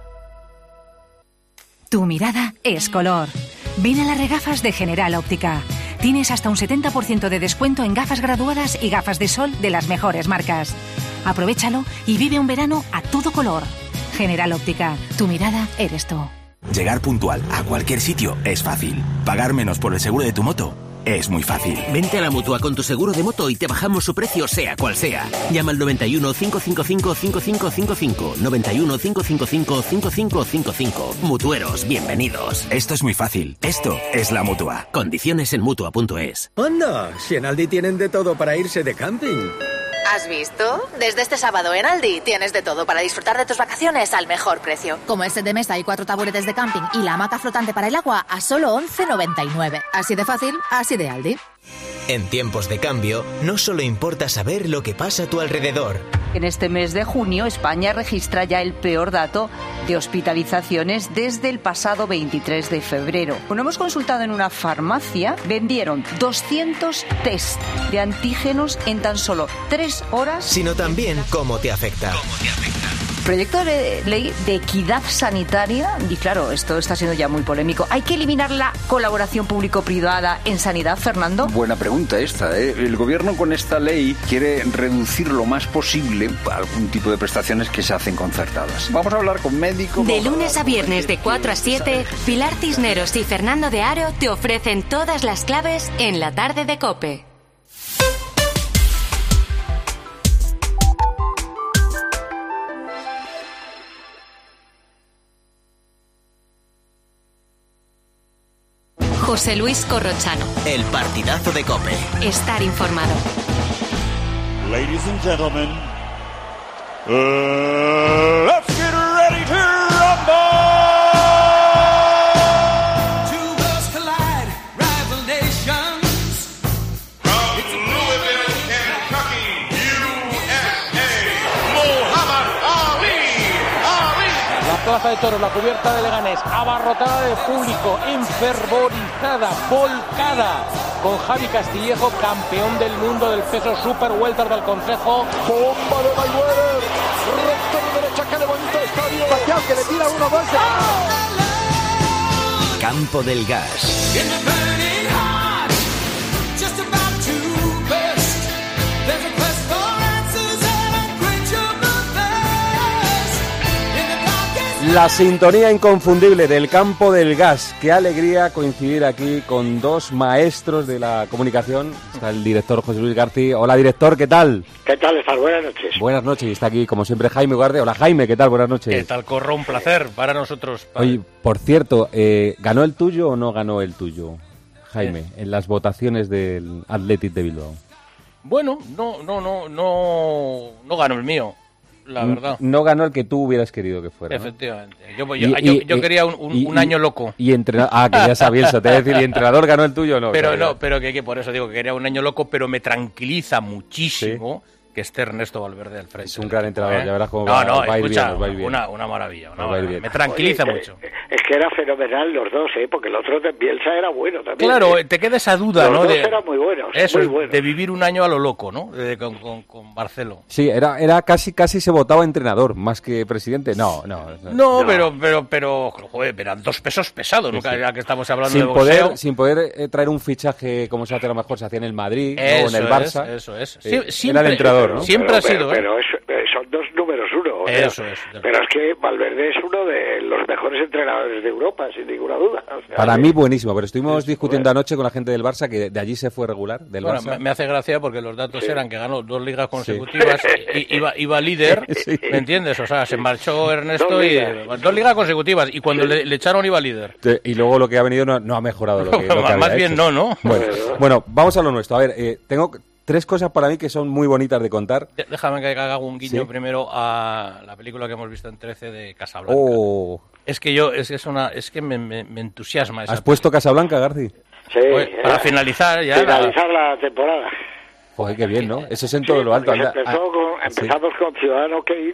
[SPEAKER 18] Tu mirada es color. Ven a las regafas de General Óptica. Tienes hasta un setenta por ciento de descuento en gafas graduadas y gafas de sol de las mejores marcas. Aprovechalo y vive un verano a todo color. General Óptica, tu mirada eres tú.
[SPEAKER 19] Llegar puntual a cualquier sitio es fácil. Pagar menos por el seguro de tu moto es muy fácil.
[SPEAKER 20] Vente a la Mutua con tu seguro de moto y te bajamos su precio sea cual sea. Llama al noventa y uno, cinco cinco cinco, cinco cinco cinco cinco. noventa y uno, cinco cinco cinco, cinco cinco cinco cinco. Mutueros, bienvenidos.
[SPEAKER 19] Esto es muy fácil. Esto es la Mutua.
[SPEAKER 20] Condiciones en Mutua punto es.
[SPEAKER 21] ¡Anda! Si en Aldi tienen de todo para irse de camping.
[SPEAKER 22] ¿Has visto? Desde este sábado en Aldi tienes de todo para disfrutar de tus vacaciones al mejor precio. Como el set de mesa y cuatro taburetes de camping y la hamaca flotante para el agua a solo once noventa y nueve. Así de fácil, así de Aldi.
[SPEAKER 2] En tiempos de cambio, no solo importa saber lo que pasa a tu alrededor.
[SPEAKER 23] En este mes de junio, España registra ya el peor dato de hospitalizaciones desde el pasado veintitrés de febrero. Cuando hemos consultado en una farmacia, vendieron doscientos test de antígenos en tan solo tres horas.
[SPEAKER 2] Sino también cómo te afecta. ¿Cómo te afecta?
[SPEAKER 23] Proyecto de ley de equidad sanitaria, y claro, esto está siendo ya muy polémico. ¿Hay que eliminar la colaboración público-privada en sanidad, Fernando?
[SPEAKER 24] Buena pregunta esta, ¿eh? El gobierno con esta ley quiere reducir lo más posible algún tipo de prestaciones que se hacen concertadas. Vamos a hablar con médicos.
[SPEAKER 1] De lunes a viernes de cuatro a siete, Pilar Cisneros y Fernando de Aro te ofrecen todas las claves en la tarde de COPE. José Luis Corrochano.
[SPEAKER 2] El partidazo de COPE.
[SPEAKER 1] Estar informado.
[SPEAKER 25] Ladies and gentlemen, uh, let's get ready to rumble!
[SPEAKER 14] Two worlds collide, rival nations.
[SPEAKER 25] From Louisville, Kentucky, U S A, Muhammad Ali. Ali.
[SPEAKER 26] La plaza de toros, la cubierta de Leganés, abarrotada de público, enfervorizada, volcada, con Javi Castillejo, campeón del mundo del peso super welter del Consejo.
[SPEAKER 27] Bomba de Mayweather, recto de derecha que levanta el estadio, Pacquiao que le tira uno, dos.
[SPEAKER 2] Campo del Gas.
[SPEAKER 3] La sintonía inconfundible del Campo del Gas. Qué alegría coincidir aquí con dos maestros de la comunicación. Está el director José Luis García. Hola, director, ¿qué tal?
[SPEAKER 28] ¿Qué tal estás? Buenas noches.
[SPEAKER 3] Buenas noches. Y está aquí, como siempre, Jaime Ugarde. Hola, Jaime, ¿qué tal? Buenas noches.
[SPEAKER 29] ¿Qué tal, Corro? Un placer para nosotros. Para...
[SPEAKER 3] Oye, por cierto, eh, ¿ganó el tuyo o no ganó el tuyo, Jaime, eh. en las votaciones del Athletic de Bilbao?
[SPEAKER 29] Bueno, no, no, no, no, no ganó el mío. La verdad.
[SPEAKER 3] No ganó el que tú hubieras querido que fuera, ¿no?
[SPEAKER 29] Efectivamente. Yo, yo, y, yo, yo y, quería un, un, y, un año loco.
[SPEAKER 3] Y entrenador, ah, que ya sabía eso, te voy a decir, ¿y entrenador ganó el tuyo o no?
[SPEAKER 29] Pero
[SPEAKER 3] o sea,
[SPEAKER 29] no, pero que, que por eso digo que quería un año loco, pero me tranquiliza muchísimo. ¿Sí? Que esté Ernesto Valverde al frente.
[SPEAKER 3] Es un gran entrenador,
[SPEAKER 29] ¿eh?
[SPEAKER 3] ya verás cómo
[SPEAKER 29] no,
[SPEAKER 3] va,
[SPEAKER 29] no,
[SPEAKER 3] va a ir
[SPEAKER 29] escucha,
[SPEAKER 3] bien, va a ir bien.
[SPEAKER 29] Una, una maravilla, una
[SPEAKER 3] va
[SPEAKER 29] maravilla. Me tranquiliza
[SPEAKER 28] Oye,
[SPEAKER 29] mucho.
[SPEAKER 28] Eh, es que era fenomenal los dos, ¿eh? Porque el otro de Bielsa era bueno también.
[SPEAKER 29] Claro,
[SPEAKER 28] ¿eh?
[SPEAKER 29] te queda esa duda,
[SPEAKER 28] los
[SPEAKER 29] ¿no?
[SPEAKER 28] Los dos
[SPEAKER 29] de,
[SPEAKER 28] eran muy buenos,
[SPEAKER 29] eso,
[SPEAKER 28] muy buenos.
[SPEAKER 29] De vivir un año a lo loco, ¿no? De, con, con, con Barceló.
[SPEAKER 3] Sí, era, era casi, casi se votaba entrenador, más que presidente. No, no.
[SPEAKER 29] No, no, no. pero, pero, pero, joder, eran dos pesos pesados, sí, nunca, sí. Ya que estamos hablando
[SPEAKER 3] sin
[SPEAKER 29] de boxeo.
[SPEAKER 3] Poder, sin poder eh, traer un fichaje como se hace a lo mejor se hacía en el Madrid o en el Barça.
[SPEAKER 29] Es, eso es.
[SPEAKER 3] Eh, sí, era el entrenador, ¿no?
[SPEAKER 29] Siempre
[SPEAKER 28] pero,
[SPEAKER 29] ha sido,
[SPEAKER 28] pero,
[SPEAKER 29] ¿eh?
[SPEAKER 28] pero es, son dos números uno.
[SPEAKER 29] Eso
[SPEAKER 28] sea,
[SPEAKER 29] es.
[SPEAKER 28] Pero es que Valverde es uno de los mejores entrenadores de Europa, sin ninguna duda. O sea,
[SPEAKER 3] Para
[SPEAKER 28] que...
[SPEAKER 3] mí buenísimo, pero estuvimos sí, discutiendo bueno. anoche con la gente del Barça que de allí se fue regular, del
[SPEAKER 29] bueno,
[SPEAKER 3] Barça.
[SPEAKER 29] Me hace gracia porque los datos sí. eran que ganó dos ligas consecutivas, sí. y, iba, iba líder, sí. ¿me entiendes? O sea, se marchó Ernesto dos y ligas. dos ligas consecutivas y cuando sí. le, le echaron iba líder.
[SPEAKER 3] Y luego lo que ha venido no, no ha mejorado lo que, lo que había
[SPEAKER 29] Más bien
[SPEAKER 3] hecho.
[SPEAKER 29] no, ¿no?
[SPEAKER 3] Bueno, bueno, vamos a lo nuestro. A ver, eh, tengo... tres cosas para mí que son muy bonitas de contar.
[SPEAKER 29] Déjame que haga un guiño ¿Sí? primero a la película que hemos visto en trece de Casablanca.
[SPEAKER 3] Oh.
[SPEAKER 29] Es que yo, es, es, una, es que me, me, me entusiasma esa
[SPEAKER 3] ¿Has puesto Casablanca, Garci?
[SPEAKER 28] Sí.
[SPEAKER 29] Oye, para finalizar ya.
[SPEAKER 28] Finalizar la, la temporada.
[SPEAKER 3] Joder, qué bien, ¿no? Eso es en todo
[SPEAKER 28] sí,
[SPEAKER 3] lo alto.
[SPEAKER 28] Empezó con, empezamos sí. con Ciudadano Kane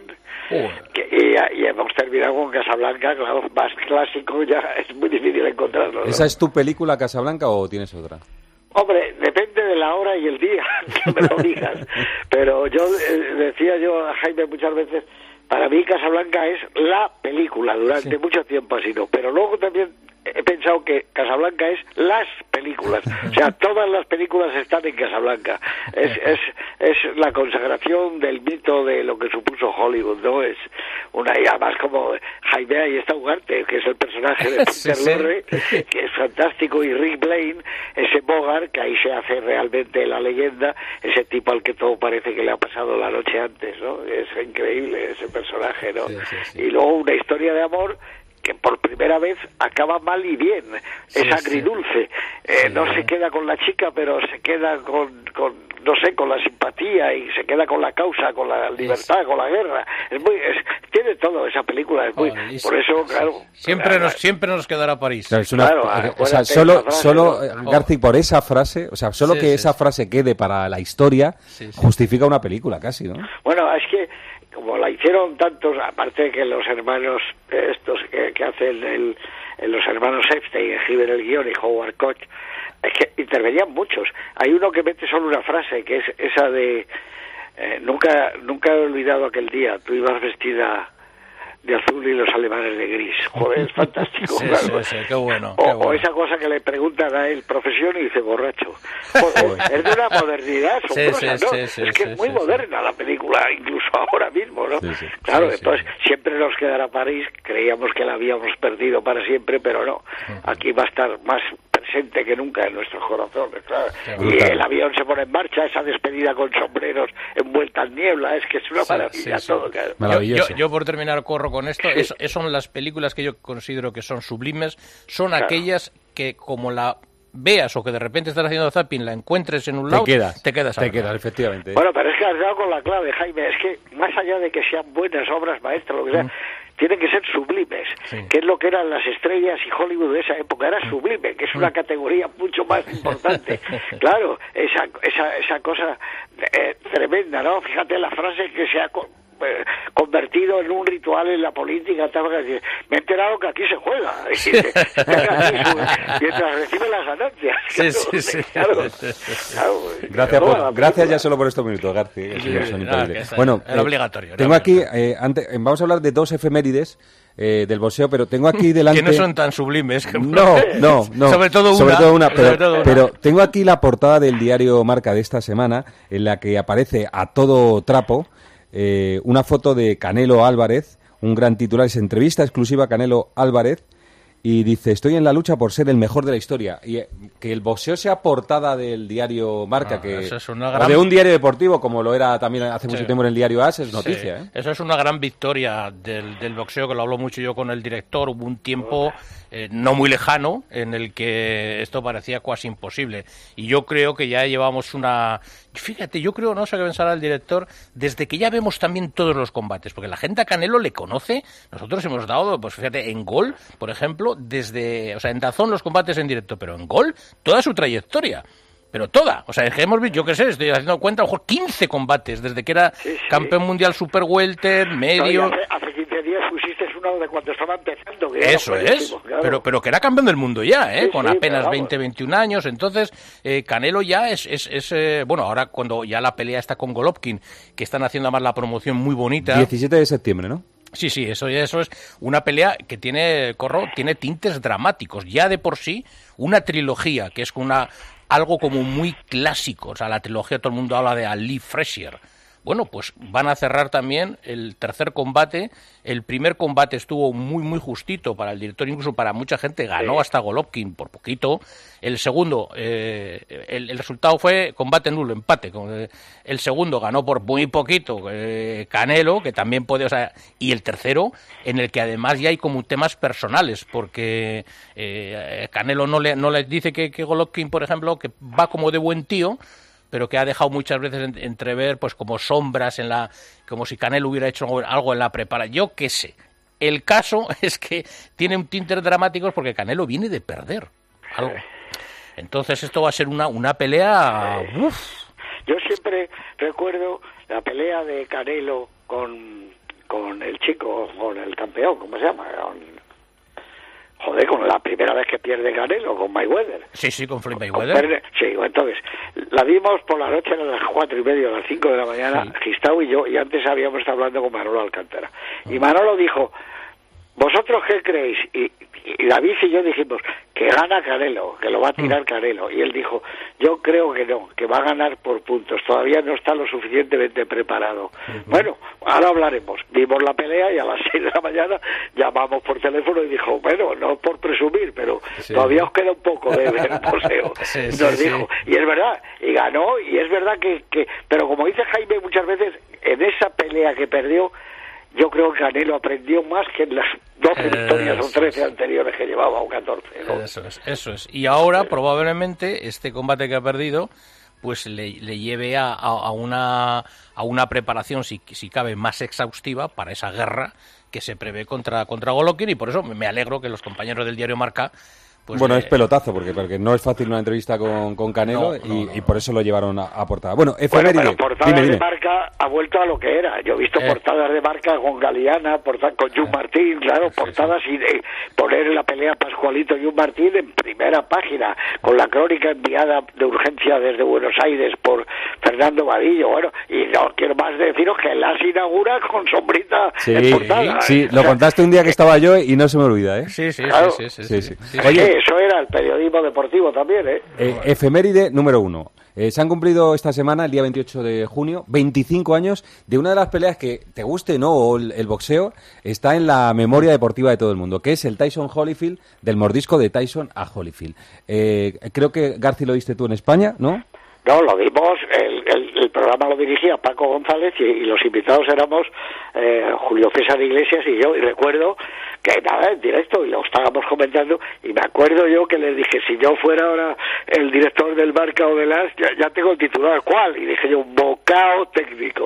[SPEAKER 28] Que, y, y hemos terminado con Casablanca, claro, más clásico ya es muy difícil encontrarlo, ¿no?
[SPEAKER 3] ¿Esa es tu película Casablanca o tienes otra?
[SPEAKER 28] Hombre, depende de la hora y el día que me lo digas. Pero yo eh, decía yo a Jaime muchas veces, para mí Casablanca es la película, durante sí. mucho tiempo así, ¿no? Pero luego también he pensado que Casablanca es las películas, o sea, todas las películas están en Casablanca. Es, es, es la consagración del mito de lo que supuso Hollywood, ¿no? Es una, y además como Jaime ahí está Ugarte, que es el personaje de Peter sí, sí. Lorre, que es fantástico, y Rick Blaine, ese Bogart, que ahí se hace realmente la leyenda, ese tipo al que todo parece que le ha pasado la noche antes, ¿no? Es increíble ese personaje, ¿no? Sí, sí, sí. Y luego una historia de amor que por primera vez acaba mal y bien, sí, es agridulce, sí. eh, sí, no eh. se queda con la chica, pero se queda con, con, no sé, con la simpatía, y se queda con la causa, con la libertad, sí. con la guerra, es muy, es, tiene todo esa película, es muy, oh, por eso, claro...
[SPEAKER 29] Siempre
[SPEAKER 28] claro,
[SPEAKER 29] nos siempre nos quedará París.
[SPEAKER 3] Claro, es una, claro, o sea, solo, frase, solo ¿no? Garci, por esa frase, o sea, solo sí, que sí, esa sí. frase quede para la historia, sí, sí. justifica una película casi, ¿no?
[SPEAKER 28] Bueno, es que como la hicieron tantos, aparte de que los hermanos estos que, que hacen el, el, los hermanos Epstein escriben el guión y Howard Koch, es que intervenían muchos. Hay uno que mete solo una frase, que es esa de eh, nunca nunca he olvidado aquel día, tú ibas vestida de azul y los alemanes de gris. Joder, es fantástico.
[SPEAKER 29] Sí,
[SPEAKER 28] claro.
[SPEAKER 29] sí, sí, qué bueno.
[SPEAKER 28] O,
[SPEAKER 29] qué bueno.
[SPEAKER 28] o esa cosa que le preguntan a él, profesión, y dice borracho. Joder, es de una modernidad asombrosa,
[SPEAKER 29] sí, sí,
[SPEAKER 28] ¿no?
[SPEAKER 29] sí, sí,
[SPEAKER 28] es que
[SPEAKER 29] sí,
[SPEAKER 28] es muy
[SPEAKER 29] sí,
[SPEAKER 28] moderna sí. la película, incluso ahora mismo, ¿no?
[SPEAKER 3] Sí, sí.
[SPEAKER 28] Claro,
[SPEAKER 3] sí,
[SPEAKER 28] entonces
[SPEAKER 3] sí.
[SPEAKER 28] siempre nos quedará París. Creíamos que la habíamos perdido para siempre, pero no. Aquí va a estar más presente que nunca en nuestros corazones, claro. Y el avión se pone en marcha, esa despedida con sombreros envuelta en niebla, es que es una
[SPEAKER 29] sí,
[SPEAKER 28] maravilla
[SPEAKER 29] sí, sí.
[SPEAKER 28] todo. Claro.
[SPEAKER 29] Maravilloso. Yo, yo, yo por terminar corro con esto, sí. es, son las películas que yo considero que son sublimes, son claro. aquellas que como la veas o que de repente estás haciendo zapping, la encuentres en un lado,
[SPEAKER 3] te quedas,
[SPEAKER 29] te quedas,
[SPEAKER 3] te quedas efectivamente.
[SPEAKER 28] Bueno, pero es que has dado con la clave, Jaime, es que más allá de que sean buenas obras maestras, lo que sea, mm. tienen que ser sublimes, sí. que es lo que eran las estrellas y Hollywood de esa época, era sublime, que es una categoría mucho más importante. Claro, esa esa esa cosa eh, tremenda, ¿no? Fíjate la frase que se ha eh, convertido en un ritual en la política. Me he enterado que aquí se juega. Sí. Mientras recibe las ganancias.
[SPEAKER 29] Sí, sí, sí.
[SPEAKER 28] Claro, claro,
[SPEAKER 3] gracias, por, gracias ya solo por estos minutos, Garci. Sí, sí, son
[SPEAKER 29] no,
[SPEAKER 3] bueno,
[SPEAKER 29] era eh, obligatorio.
[SPEAKER 3] Tengo aquí, eh, antes, vamos a hablar de dos efemérides eh, del boxeo, pero tengo aquí delante...
[SPEAKER 29] que no son tan sublimes. Que...
[SPEAKER 3] No, no, no.
[SPEAKER 29] Sobre todo una.
[SPEAKER 3] Sobre todo una, pero,
[SPEAKER 29] todo una.
[SPEAKER 3] pero tengo aquí la portada del diario Marca de esta semana, en la que aparece a todo trapo eh, una foto de Canelo Álvarez, un gran titular, es entrevista exclusiva a Canelo Álvarez, y dice, estoy en la lucha por ser el mejor de la historia. Y eh, que el boxeo sea portada del diario Marca,
[SPEAKER 29] no,
[SPEAKER 3] que
[SPEAKER 29] eso es una gran...
[SPEAKER 3] o de un diario deportivo, como lo era también hace mucho
[SPEAKER 29] sí.
[SPEAKER 3] tiempo en el diario As, es noticia.
[SPEAKER 29] Sí.
[SPEAKER 3] ¿eh?
[SPEAKER 29] Eso es una gran victoria del, del boxeo, que lo hablo mucho yo con el director. Hubo un tiempo eh, no muy lejano en el que esto parecía casi imposible. Y yo creo que ya llevamos una... Fíjate, yo creo, no sé qué pensará el director, desde que ya vemos también todos los combates, porque la gente a Canelo le conoce. Nosotros hemos dado, pues fíjate, en Gol, por ejemplo, desde, o sea, en Dazón los combates en directo, pero en Gol toda su trayectoria, pero toda, o sea, es que hemos visto, yo qué sé, estoy haciendo cuenta, a lo mejor quince combates, desde que era sí, sí. campeón mundial super welter, medio...
[SPEAKER 28] No, hace, hace quince días pusiste uno de cuando estaba empezando. Que
[SPEAKER 29] Eso es, claro. pero pero que era campeón del mundo ya, ¿eh?
[SPEAKER 28] Sí,
[SPEAKER 29] con
[SPEAKER 28] sí,
[SPEAKER 29] apenas
[SPEAKER 28] claro.
[SPEAKER 29] veinte, veintiún años, entonces eh, Canelo ya es, es, es eh, bueno, ahora cuando ya la pelea está con Golovkin, que están haciendo además la promoción muy bonita...
[SPEAKER 3] diecisiete de septiembre, ¿no?
[SPEAKER 29] Sí, sí, eso, eso es una pelea que tiene, corro, tiene tintes dramáticos. Ya de por sí, una trilogía, que es una algo como muy clásico. O sea, la trilogía, todo el mundo habla de Ali Frazier. Bueno, pues van a cerrar también el tercer combate. El primer combate estuvo muy, muy justito para el director, incluso para mucha gente. Ganó sí. hasta Golovkin por poquito. El segundo, eh, el, el resultado fue combate nulo, empate. El segundo ganó por muy poquito eh, Canelo, que también puede... O sea, y el tercero, en el que además ya hay como temas personales, porque eh, Canelo no le, no le dice que, que Golovkin, por ejemplo, que va como de buen tío, pero que ha dejado muchas veces entrever pues como sombras en la, como si Canelo hubiera hecho algo en la preparación, yo qué sé. El caso es que tiene un tintes dramáticos porque Canelo viene de perder algo. Entonces esto va a ser una, una pelea... Uf.
[SPEAKER 28] Yo siempre recuerdo la pelea de Canelo con con el chico, con el campeón, ¿cómo se llama? Con, joder, con la primera vez que pierde Canelo, con Mayweather.
[SPEAKER 29] Sí, sí, con Floyd
[SPEAKER 28] Con
[SPEAKER 29] Mayweather.
[SPEAKER 28] Perne- Sí, entonces, la vimos por la noche a las cuatro y media, a las cinco de la mañana,
[SPEAKER 29] Sí.
[SPEAKER 28] Gistau y yo, y antes habíamos estado hablando con Manolo Alcántara. Y Manolo dijo, ¿vosotros qué creéis? Y, y David y yo dijimos que gana Canelo, que lo va a tirar Canelo. Y él dijo, yo creo que no, que va a ganar por puntos, todavía no está lo suficientemente preparado. Bueno, ahora hablaremos. Vimos la pelea y a las seis de la mañana llamamos por teléfono y dijo, bueno, no por presumir, pero
[SPEAKER 29] Sí.
[SPEAKER 28] todavía os queda un poco de ver poseo.
[SPEAKER 29] Sí,
[SPEAKER 28] Y
[SPEAKER 29] sí,
[SPEAKER 28] nos
[SPEAKER 29] sí.
[SPEAKER 28] dijo, y es verdad, y ganó, y es verdad que, que, pero como dice Jaime muchas veces, en esa pelea que perdió, yo creo que Canelo aprendió más que en las doce
[SPEAKER 29] Eh,
[SPEAKER 28] victorias o
[SPEAKER 29] eso
[SPEAKER 28] trece anteriores que llevaba, o catorce, ¿no?
[SPEAKER 29] Eso es, eso es. Y ahora probablemente este combate que ha perdido pues le, le lleve a, a- a una a una preparación, si, si cabe, más exhaustiva para esa guerra que se prevé contra, contra Golovkin, y por eso me alegro que los compañeros del diario Marca pues
[SPEAKER 3] bueno,
[SPEAKER 29] le-
[SPEAKER 3] es pelotazo, porque, porque no es fácil una entrevista con, con Canelo
[SPEAKER 29] No,
[SPEAKER 3] y,
[SPEAKER 29] no, no,
[SPEAKER 3] y por eso lo llevaron a, a portada. Bueno,
[SPEAKER 28] Bueno,
[SPEAKER 3] efeméride.
[SPEAKER 28] pero portadas
[SPEAKER 3] dime,
[SPEAKER 28] de
[SPEAKER 3] dime.
[SPEAKER 28] marca ha vuelto a lo que era. Yo he visto
[SPEAKER 29] Eh.
[SPEAKER 28] portadas de marca con Galeana, porta- con Jun Martín, claro, portadas y de poner en la pelea Pascualito y Jun Martín en primera página, con la crónica enviada de urgencia desde Buenos Aires por Fernando Vadillo. Bueno, y no quiero más deciros que las inaugura con sombrita
[SPEAKER 3] Sí,
[SPEAKER 28] en portada.
[SPEAKER 3] sí,
[SPEAKER 28] ¿eh?
[SPEAKER 3] lo contaste un día que estaba yo y no se me olvida, ¿eh?
[SPEAKER 29] Sí, sí,
[SPEAKER 28] Claro.
[SPEAKER 29] sí, sí,
[SPEAKER 3] Sí,
[SPEAKER 29] sí,
[SPEAKER 3] sí.
[SPEAKER 29] sí.
[SPEAKER 28] Es
[SPEAKER 3] Oye,
[SPEAKER 28] que eso era el periodismo deportivo también, ¿eh?
[SPEAKER 3] Eh, efeméride número uno. Eh, se han cumplido esta semana, el día veintiocho de junio, veinticinco años de una de las peleas que, te guste o no, o el, el boxeo, está en la memoria deportiva de todo el mundo, que es el Tyson-Holyfield, del mordisco de Tyson a Holyfield. Eh, creo que, Garci, lo viste tú en España, ¿no?
[SPEAKER 28] No, lo vimos, el, el, el programa lo dirigía Paco González y, y los invitados éramos eh, Julio César Iglesias y yo, y recuerdo que nada, en directo, y lo estábamos comentando, y me acuerdo yo que les dije, si yo fuera ahora el director del Marca o del As, ya, ya tengo el titular, ¿cuál? Y dije yo, bocao técnico.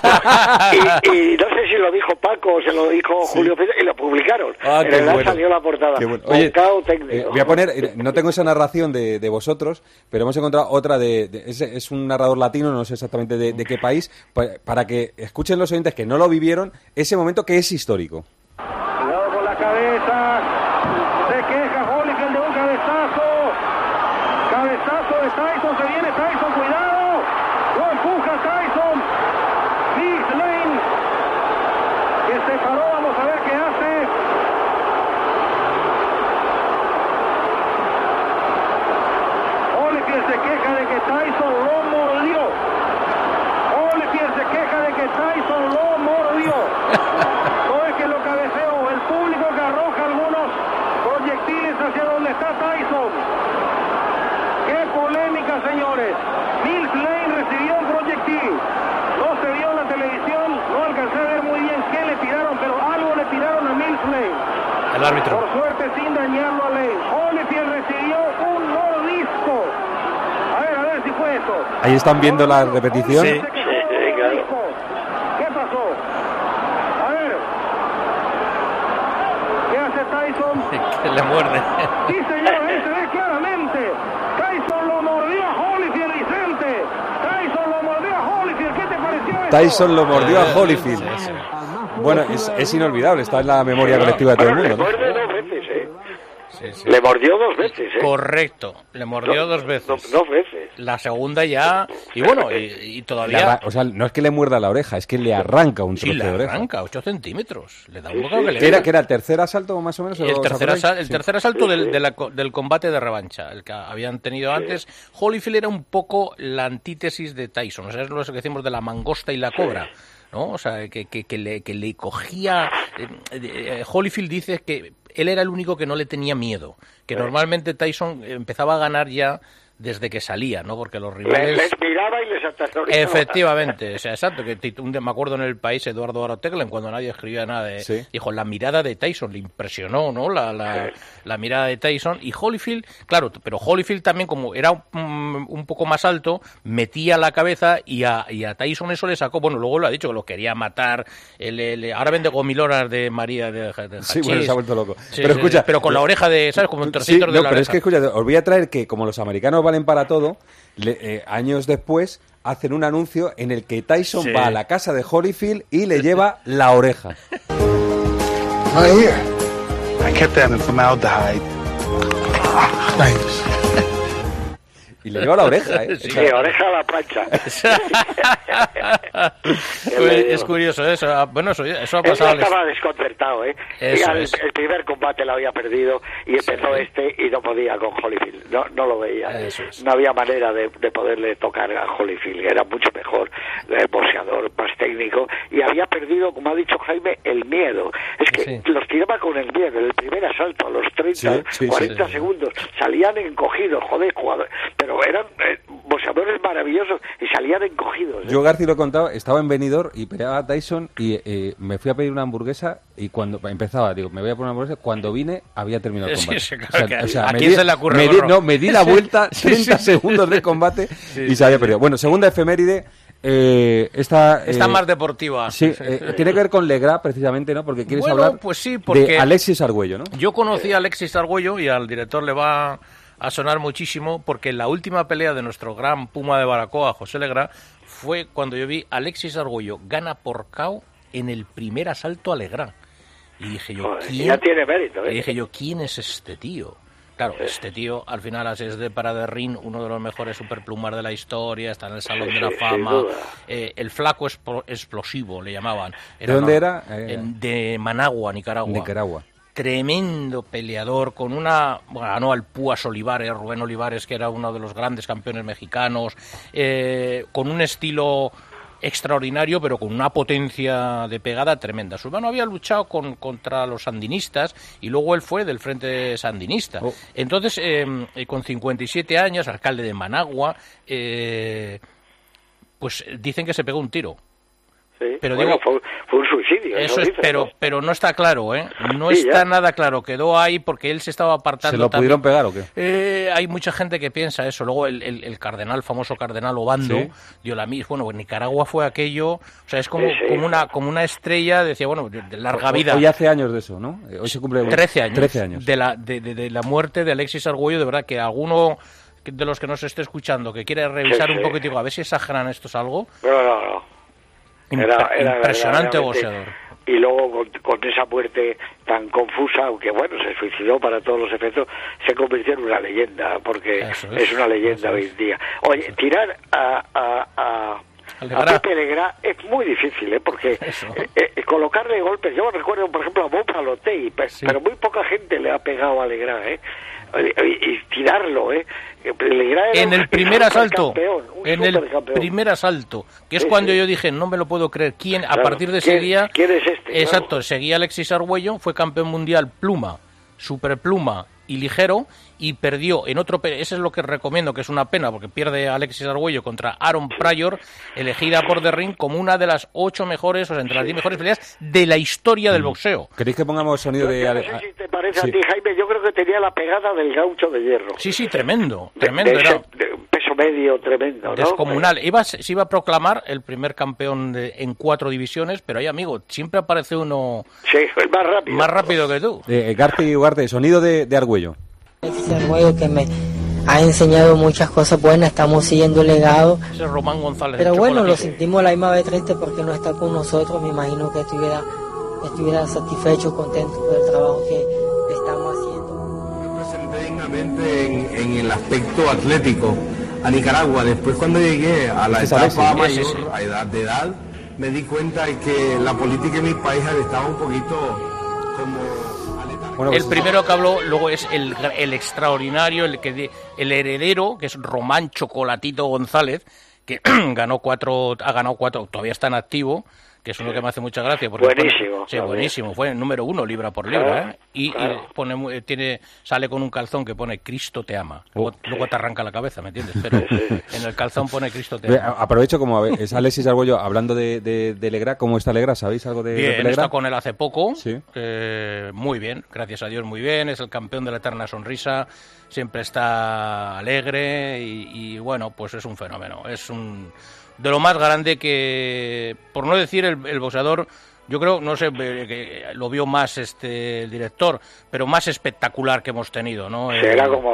[SPEAKER 28] y, y no sé si lo dijo Paco o se lo dijo Julio César, y lo publicaron.
[SPEAKER 3] Ah,
[SPEAKER 28] en
[SPEAKER 3] qué
[SPEAKER 28] el As
[SPEAKER 3] bueno.
[SPEAKER 28] salió la portada,
[SPEAKER 3] Qué bueno. Oye,
[SPEAKER 28] bocao técnico.
[SPEAKER 3] Eh, voy a poner, eh, no tengo esa narración de, de vosotros, pero hemos encontrado otra de, de- es, es un narrador latino, no sé exactamente de, de qué país, pa- para que escuchen los oyentes que no lo vivieron, ese momento que es histórico.
[SPEAKER 27] Cuidado con la cabeza. Se queja Holyfield de un cabezazo. Cabezazo de Tyson. Se viene Tyson. Cuidado. Lo empuja Tyson. Big Lane. Que se paró. Vamos a ver qué hace. Holyfield se queja de que Tyson lo mordió. Holyfield se queja de que Tyson lo mordió. No es que lo cabeceó, el público que arroja algunos proyectiles hacia donde está Tyson. ¡Qué polémica, señores! Mills Lane recibió un proyectil. No se vio en la televisión, no alcancé a ver muy bien qué le tiraron, pero algo le tiraron a Mills Lane.
[SPEAKER 29] El árbitro.
[SPEAKER 27] Por suerte sin dañarlo a Lane. Holyfield recibió un mordisco. A ver, a ver si fue esto.
[SPEAKER 3] Ahí están viendo la repetición.
[SPEAKER 28] Sí, sí, claro.
[SPEAKER 27] ¿Qué pasó? A ver. ¿Qué hace Tyson?
[SPEAKER 29] Que le muerde.
[SPEAKER 27] Sí, señor, ahí se ve claramente. Tyson lo mordió a Holyfield, Vicente. Tyson lo mordió a Holyfield. ¿Qué te pareció esto?
[SPEAKER 3] Tyson lo mordió a
[SPEAKER 29] Eh,
[SPEAKER 3] Holyfield.
[SPEAKER 29] sí, sí.
[SPEAKER 3] Bueno, es, es inolvidable, está en la memoria colectiva de todo el
[SPEAKER 28] Bueno,
[SPEAKER 3] mundo,
[SPEAKER 28] le
[SPEAKER 3] ¿no?
[SPEAKER 28] muerde dos veces, ¿eh?
[SPEAKER 29] Sí, sí.
[SPEAKER 28] Le mordió dos veces, ¿eh?
[SPEAKER 29] Correcto, le mordió
[SPEAKER 28] Do-
[SPEAKER 29] dos veces.
[SPEAKER 28] do- dos veces.
[SPEAKER 29] La segunda ya, y bueno, y, y
[SPEAKER 3] Le
[SPEAKER 29] todavía...
[SPEAKER 3] arra- o sea, no es que le muerda la oreja, es que le arranca un
[SPEAKER 29] Sí,
[SPEAKER 3] trozo
[SPEAKER 29] le
[SPEAKER 3] de oreja.
[SPEAKER 29] arranca ocho centímetros. Le da un
[SPEAKER 28] Sí,
[SPEAKER 29] bocado
[SPEAKER 28] sí.
[SPEAKER 29] que le
[SPEAKER 3] ¿Qué era, que era el tercer asalto más o menos?
[SPEAKER 29] El
[SPEAKER 3] ¿os
[SPEAKER 29] tercer,
[SPEAKER 3] acordáis?
[SPEAKER 29] asal- el
[SPEAKER 3] Sí.
[SPEAKER 29] tercer asalto
[SPEAKER 28] Sí,
[SPEAKER 29] del,
[SPEAKER 28] sí.
[SPEAKER 29] de la co- del combate de revancha, el que habían tenido antes. Holyfield era un poco la antítesis de Tyson, o sea, es lo que decimos de la mangosta y la cobra, ¿no? O sea, que, que, que, le, que le cogía... eh, eh, Holyfield dice que él era el único que no le tenía miedo, que normalmente Tyson empezaba a ganar ya desde que salía, ¿no? Porque los
[SPEAKER 28] Le-
[SPEAKER 29] rivales...
[SPEAKER 28] les miraba y les aterrorizaba.
[SPEAKER 29] Efectivamente, o sea, exacto, que tit- un día me acuerdo en el país Eduardo Aroteglen, cuando nadie escribía nada de,
[SPEAKER 3] Sí.
[SPEAKER 29] dijo, la mirada de Tyson le impresionó, ¿no? La, la, la mirada de Tyson, y Holyfield, claro, pero Holyfield también, como era un, un poco más alto, metía la cabeza y a, y a Tyson eso le sacó, bueno, luego lo ha dicho, que lo quería matar, el, el- ahora vende gomilonas de María de, de
[SPEAKER 3] Sí, bueno,
[SPEAKER 29] hachís.
[SPEAKER 3] se ha vuelto loco.
[SPEAKER 29] Sí,
[SPEAKER 3] pero
[SPEAKER 29] sí,
[SPEAKER 3] escucha,
[SPEAKER 29] pero con la oreja de, ¿sabes? Como un
[SPEAKER 3] Sí,
[SPEAKER 29] trocito de
[SPEAKER 3] no,
[SPEAKER 29] la
[SPEAKER 3] pero es
[SPEAKER 29] oreja.
[SPEAKER 3] que escucha, os voy a traer que como los americanos valen para todo, le- eh, años después hacen un anuncio en el que Tyson
[SPEAKER 29] Sí.
[SPEAKER 3] va a la casa de Holyfield y le lleva la oreja.
[SPEAKER 4] Right here. I kept that in formaldehyde. Thanks.
[SPEAKER 3] Y le lleva la oreja, ¿eh?
[SPEAKER 28] Sí, oreja a la plancha.
[SPEAKER 29] Pues es curioso eso. Ah, Bueno, eso, eso ha
[SPEAKER 28] Él
[SPEAKER 29] pasado.
[SPEAKER 28] ya estaba desconcertado, ¿eh?
[SPEAKER 29] Eso
[SPEAKER 28] Y al-
[SPEAKER 29] es.
[SPEAKER 28] el primer combate lo había perdido y empezó este y no podía con Holyfield. No, no lo veía. No había manera de, de poderle tocar a Holyfield. Era mucho mejor el boxeador, más técnico. Y había perdido, como ha dicho Jaime, el miedo. Es que los tiraba con el miedo. En el primer asalto, a los treinta,
[SPEAKER 3] Sí, sí,
[SPEAKER 28] cuarenta
[SPEAKER 3] sí.
[SPEAKER 28] segundos, salían encogidos, joder, jugadores. Pero eran eh, boxeadores maravillosos y salían encogidos. ¿eh?
[SPEAKER 3] Yo, García, lo he contado, estaba en Benidorm y peleaba a Tyson y eh, me fui a pedir una hamburguesa y cuando empezaba, digo, me voy a poner una hamburguesa, cuando vine había terminado el
[SPEAKER 29] Sí,
[SPEAKER 3] combate.
[SPEAKER 29] sí, claro que ¿a
[SPEAKER 3] me
[SPEAKER 29] quién
[SPEAKER 3] di-
[SPEAKER 29] se le ocurre,
[SPEAKER 3] me di-
[SPEAKER 29] gorro?
[SPEAKER 3] No, me di la vuelta,
[SPEAKER 29] Sí,
[SPEAKER 3] treinta
[SPEAKER 29] sí.
[SPEAKER 3] segundos de combate
[SPEAKER 29] Sí,
[SPEAKER 3] y se había perdido. Bueno, segunda efeméride, eh, esta...
[SPEAKER 29] Está
[SPEAKER 3] eh,
[SPEAKER 29] más deportiva.
[SPEAKER 3] Sí, eh, tiene que ver con Legra, precisamente, ¿no? Porque quieres
[SPEAKER 29] Bueno,
[SPEAKER 3] hablar
[SPEAKER 29] pues sí, porque
[SPEAKER 3] de Alexis Argüello, ¿no?
[SPEAKER 29] Yo conocí a Alexis Argüello y al director le va a sonar muchísimo porque en la última pelea de nuestro gran Puma de Baracoa, José Legrá, fue cuando yo vi a Alexis Argüello gana por K O en el primer asalto a Legrá. Y dije yo,
[SPEAKER 28] Joder,
[SPEAKER 29] ¿quién?
[SPEAKER 28] ya tiene mérito, ¿eh?
[SPEAKER 29] Y dije yo, ¿quién es este tío? Claro, este tío al final es de para de ring, uno de los mejores superplumar de la historia, está en el Salón
[SPEAKER 28] Sí,
[SPEAKER 29] de la
[SPEAKER 28] sí, sin
[SPEAKER 29] Fama.
[SPEAKER 28] duda.
[SPEAKER 29] Eh, el flaco explo- explosivo le llamaban.
[SPEAKER 3] ¿De dónde
[SPEAKER 29] no-
[SPEAKER 3] era? Eh,
[SPEAKER 29] en- de Managua, Nicaragua.
[SPEAKER 3] Nicaragua.
[SPEAKER 29] Tremendo peleador, con una... Bueno, ganó al Púas Olivares, Rubén Olivares, que era uno de los grandes campeones mexicanos, eh, con un estilo extraordinario, pero con una potencia de pegada tremenda. Su hermano había luchado con, contra los sandinistas y luego él fue del frente sandinista. Entonces, eh, eh, con cincuenta y siete años, alcalde de Managua, eh, pues dicen que se pegó un tiro.
[SPEAKER 28] Sí.
[SPEAKER 29] Pero
[SPEAKER 28] Bueno,
[SPEAKER 29] digo,
[SPEAKER 28] fue, fue un suicidio.
[SPEAKER 29] Eso es,
[SPEAKER 28] dicen,
[SPEAKER 29] pero,
[SPEAKER 28] ¿no?
[SPEAKER 29] pero no está claro, ¿eh? No
[SPEAKER 28] Sí,
[SPEAKER 29] está
[SPEAKER 28] ya.
[SPEAKER 29] nada claro. Quedó ahí porque él se estaba apartando.
[SPEAKER 3] ¿Se lo
[SPEAKER 29] también.
[SPEAKER 3] pudieron pegar o qué?
[SPEAKER 29] Eh, hay mucha gente que piensa eso. Luego el, el, el cardenal, famoso cardenal Obando,
[SPEAKER 3] Sí.
[SPEAKER 29] dio la misma. Bueno, en Nicaragua fue aquello. O sea, es como,
[SPEAKER 3] Sí, sí.
[SPEAKER 29] como, una, como una estrella, decía, bueno, de larga vida.
[SPEAKER 3] Hoy hace años de eso, ¿no? Eh, Hoy se cumple...
[SPEAKER 29] trece años.
[SPEAKER 3] trece años.
[SPEAKER 29] De la, de, de- de la muerte de Alexis Argüello, de verdad que alguno de los que nos esté escuchando que quiere revisar
[SPEAKER 28] Sí,
[SPEAKER 29] un
[SPEAKER 28] sí.
[SPEAKER 29] poco y digo, a ver si exageran esto es algo.
[SPEAKER 28] No, no, no. Era, era
[SPEAKER 29] Impresionante
[SPEAKER 28] verdaderamente-
[SPEAKER 29] boxeador.
[SPEAKER 28] Y luego con, con esa muerte tan confusa, aunque bueno, se suicidó para todos los efectos, se convirtió en una leyenda, porque
[SPEAKER 29] Eso
[SPEAKER 28] es,
[SPEAKER 29] es,
[SPEAKER 28] una leyenda
[SPEAKER 29] eso
[SPEAKER 28] hoy
[SPEAKER 29] es.
[SPEAKER 28] en día. Oye, tirar a, a, a,
[SPEAKER 29] Al
[SPEAKER 28] a
[SPEAKER 29] Legrá.
[SPEAKER 28] Pepe Legrá es muy difícil, ¿eh? Porque eh, eh, colocarle golpes, yo recuerdo por ejemplo a Bob Palotei, pe- pero muy poca gente le ha pegado a Legrá, ¿eh? Y, y tirarlo, ¿eh? Legrá era
[SPEAKER 29] En
[SPEAKER 28] un
[SPEAKER 29] el primer asalto,
[SPEAKER 28] supercampeón, un
[SPEAKER 29] en el
[SPEAKER 28] supercampeón.
[SPEAKER 29] primer asalto, que es
[SPEAKER 28] Sí,
[SPEAKER 29] cuando
[SPEAKER 28] sí.
[SPEAKER 29] yo dije, no me lo puedo creer, ¿quién? A
[SPEAKER 28] Claro.
[SPEAKER 29] partir de ese
[SPEAKER 28] ¿Quién-
[SPEAKER 29] día...
[SPEAKER 28] quién es este?
[SPEAKER 29] Exacto,
[SPEAKER 28] Claro.
[SPEAKER 29] seguía Alexis Argüello, fue campeón mundial pluma, superpluma y ligero, y perdió en otro... pe- Eso es lo que recomiendo, que es una pena, porque pierde Alexis Argüello contra Aaron Pryor, elegida por The Ring como una de las ocho mejores, o sea, entre las diez mejores peleas de la historia del boxeo.
[SPEAKER 3] ¿Queréis que pongamos sonido de...
[SPEAKER 28] Yo
[SPEAKER 3] Ale-
[SPEAKER 28] no sé si te parece
[SPEAKER 3] Sí.
[SPEAKER 28] a ti, Jaime, yo creo que tenía la pegada del gaucho de hierro.
[SPEAKER 29] Sí, sí, tremendo,
[SPEAKER 28] De-
[SPEAKER 29] tremendo.
[SPEAKER 28] de
[SPEAKER 29] era
[SPEAKER 28] ese- de un peso medio tremendo, ¿no?
[SPEAKER 29] descomunal. Iba, se iba a proclamar el primer campeón de- en cuatro divisiones, pero ahí, amigo, siempre aparece uno
[SPEAKER 28] Sí, es más rápido.
[SPEAKER 29] más rápido que tú.
[SPEAKER 3] Eh, Garci Ugarte, sonido de, de Argüello.
[SPEAKER 5] Alexis Argüello, que me ha enseñado muchas cosas buenas, estamos siguiendo el legado.
[SPEAKER 29] Ese es Román González.
[SPEAKER 5] Pero
[SPEAKER 29] el
[SPEAKER 5] bueno, lo
[SPEAKER 29] chocolatito.
[SPEAKER 5] sentimos a la misma vez triste porque no está con nosotros. Me imagino que estuviera, estuviera satisfecho, contento por el trabajo que estamos haciendo.
[SPEAKER 6] Presenté dignamente en, en el aspecto atlético a Nicaragua. Después, cuando llegué a la
[SPEAKER 3] Este es
[SPEAKER 6] etapa
[SPEAKER 3] Alexis.
[SPEAKER 6] mayor,
[SPEAKER 3] Sí, sí, sí.
[SPEAKER 6] a edad de edad, me di cuenta de que la política en mi país estaba un poquito como...
[SPEAKER 3] Bueno,
[SPEAKER 29] El
[SPEAKER 3] pues-
[SPEAKER 29] primero que habló, luego es el, el extraordinario, el que di- el heredero, que es Román Chocolatito González, que ganó cuatro, ha ganado cuatro, todavía está en activo, que es uno que me hace mucha gracia. Porque
[SPEAKER 28] Buenísimo,
[SPEAKER 29] pone- sí,
[SPEAKER 28] también.
[SPEAKER 29] buenísimo. Fue el número uno libra por libra,
[SPEAKER 28] Claro,
[SPEAKER 29] ¿eh? Y, y
[SPEAKER 28] claro.
[SPEAKER 29] pone, mu- eh, tiene, sale con un calzón que pone Cristo te ama.
[SPEAKER 3] Oh.
[SPEAKER 29] Luego, luego te arranca la cabeza, ¿me entiendes? Pero en el calzón pone Cristo te
[SPEAKER 3] Ve,
[SPEAKER 29] ama.
[SPEAKER 3] a- Aprovecho como a ver, es Alexis Argüello hablando de, de, de Legrá. ¿Cómo está Legrá? ¿Sabéis algo de, de
[SPEAKER 29] Bien,
[SPEAKER 3] Legrá?
[SPEAKER 29] está con él hace poco.
[SPEAKER 3] Sí.
[SPEAKER 29] eh, muy bien, gracias a Dios, muy bien. Es el campeón de la eterna sonrisa. Siempre está alegre y, y, bueno, pues es un fenómeno. Es un de lo más grande que, por no decir el, el boxeador, yo creo, no sé, eh, que lo vio más este el director, pero más espectacular que hemos tenido, ¿no?
[SPEAKER 28] Sí,
[SPEAKER 29] Eh,
[SPEAKER 28] era como,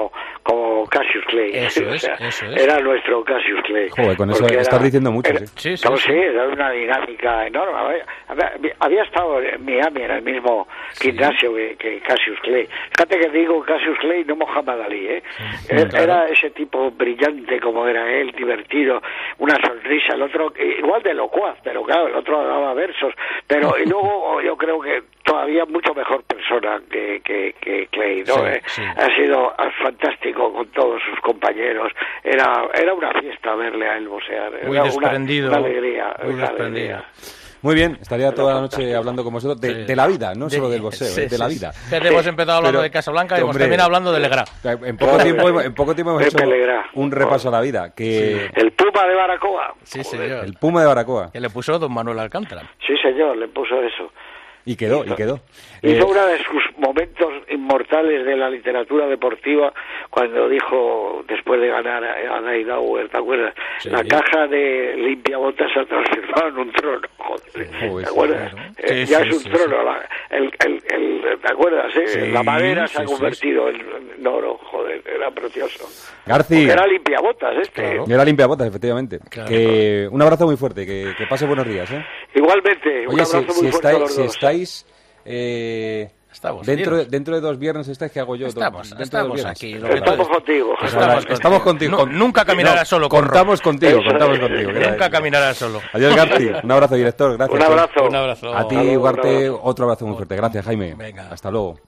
[SPEAKER 28] como Cassius Clay.
[SPEAKER 29] Eso
[SPEAKER 28] O
[SPEAKER 29] es,
[SPEAKER 28] sea,
[SPEAKER 29] eso es.
[SPEAKER 28] Era nuestro Cassius Clay.
[SPEAKER 3] Joder, con eso
[SPEAKER 28] Porque
[SPEAKER 3] estás
[SPEAKER 28] era-
[SPEAKER 3] diciendo mucho,
[SPEAKER 28] era-
[SPEAKER 3] sí.
[SPEAKER 29] Sí, sí,
[SPEAKER 28] no,
[SPEAKER 29] sí.
[SPEAKER 28] sí, era una dinámica enorme. Había, había estado en Miami en el mismo gimnasio que, que Cassius Clay. Fíjate que digo Cassius Clay, no Muhammad Ali, ¿eh? Era,
[SPEAKER 29] claro.
[SPEAKER 28] era ese tipo brillante como era él, divertido, una sonrisa, el otro igual de locuaz, pero claro, el otro daba versos, pero y luego yo creo que todavía mucho mejor persona que, que, que Clay, ¿no?
[SPEAKER 29] Sí,
[SPEAKER 28] Eh,
[SPEAKER 29] sí.
[SPEAKER 28] Ha sido fantástico con todos sus compañeros, era era una fiesta verle a él boxear,
[SPEAKER 29] Muy
[SPEAKER 28] era
[SPEAKER 29] desprendido,
[SPEAKER 28] una, una alegría,
[SPEAKER 29] muy
[SPEAKER 28] una
[SPEAKER 29] desprendido.
[SPEAKER 28] alegría.
[SPEAKER 3] Muy bien, estaría toda la noche hablando con vosotros de,
[SPEAKER 29] Sí.
[SPEAKER 3] de la vida, no
[SPEAKER 29] De-
[SPEAKER 3] solo del boxeo,
[SPEAKER 29] sí,
[SPEAKER 3] eh, de la
[SPEAKER 29] sí,
[SPEAKER 3] vida.
[SPEAKER 29] sí. Fíjate, hemos empezado hablando
[SPEAKER 3] Pero,
[SPEAKER 29] de Casablanca y hemos
[SPEAKER 3] hombre,
[SPEAKER 29] terminado hablando de Legrá.
[SPEAKER 3] En poco tiempo, hemos- en poco tiempo hemos
[SPEAKER 28] Pepe
[SPEAKER 3] hecho
[SPEAKER 28] Legrá.
[SPEAKER 3] un repaso a la vida. Que
[SPEAKER 28] El Puma de Baracoa.
[SPEAKER 29] Sí, señor.
[SPEAKER 3] el Puma de Baracoa.
[SPEAKER 29] Que le puso don Manuel Alcántara.
[SPEAKER 28] Sí, señor, le puso eso.
[SPEAKER 3] Y quedó, y quedó.
[SPEAKER 28] Hizo
[SPEAKER 3] Eh,
[SPEAKER 28] uno de sus momentos inmortales de la literatura deportiva cuando dijo, después de ganar a Neidauer, ¿te acuerdas?
[SPEAKER 29] Sí.
[SPEAKER 28] La caja de limpiabotas se ha transformado en un trono, joder,
[SPEAKER 3] Joder,
[SPEAKER 28] ¿te acuerdas?
[SPEAKER 29] claro.
[SPEAKER 28] Eh,
[SPEAKER 29] Sí,
[SPEAKER 28] ya
[SPEAKER 29] sí,
[SPEAKER 28] es un
[SPEAKER 29] sí,
[SPEAKER 28] trono, la- el, el, el- ¿te acuerdas? eh?
[SPEAKER 3] Sí,
[SPEAKER 28] la madera se ha
[SPEAKER 3] sí, sí,
[SPEAKER 28] convertido en, en oro, joder, era precioso.
[SPEAKER 3] Garci,
[SPEAKER 28] Porque era limpiabotas este.
[SPEAKER 29] Claro.
[SPEAKER 3] era limpiabotas, efectivamente.
[SPEAKER 29] Claro.
[SPEAKER 3] Que, un abrazo muy fuerte, que, que pase buenos días. ¿eh?
[SPEAKER 28] Igualmente, un
[SPEAKER 3] Oye,
[SPEAKER 28] abrazo
[SPEAKER 3] si,
[SPEAKER 28] muy
[SPEAKER 3] si
[SPEAKER 28] fuerte a
[SPEAKER 3] estáis,
[SPEAKER 28] los
[SPEAKER 3] si
[SPEAKER 28] dos.
[SPEAKER 3] estáis eh,
[SPEAKER 29] Estamos,
[SPEAKER 3] dentro, de,
[SPEAKER 29] dinos.
[SPEAKER 3] dentro de dos viernes estáis, ¿qué hago yo?
[SPEAKER 29] Estamos,
[SPEAKER 3] dentro
[SPEAKER 29] estamos
[SPEAKER 3] de dos viernes.
[SPEAKER 29] aquí. lo que
[SPEAKER 28] Estamos
[SPEAKER 29] tú-
[SPEAKER 28] contigo.
[SPEAKER 3] Pues
[SPEAKER 29] Estamos
[SPEAKER 3] nada, estamos contigo.
[SPEAKER 29] Nu- nunca caminarás solo, Corro.
[SPEAKER 3] Contamos contigo,
[SPEAKER 28] Eso
[SPEAKER 3] contamos
[SPEAKER 28] es.
[SPEAKER 3] contigo. que era
[SPEAKER 29] Nunca
[SPEAKER 3] eso.
[SPEAKER 29] caminarás solo.
[SPEAKER 3] Adiós, Garci. Un abrazo, director. Gracias.
[SPEAKER 28] Un abrazo.
[SPEAKER 29] Un abrazo.
[SPEAKER 3] A ti,
[SPEAKER 28] Hasta luego,
[SPEAKER 3] Ugarte,
[SPEAKER 28] un abrazo.
[SPEAKER 3] otro abrazo muy fuerte. Gracias, Jaime.
[SPEAKER 29] Venga.
[SPEAKER 3] Hasta luego.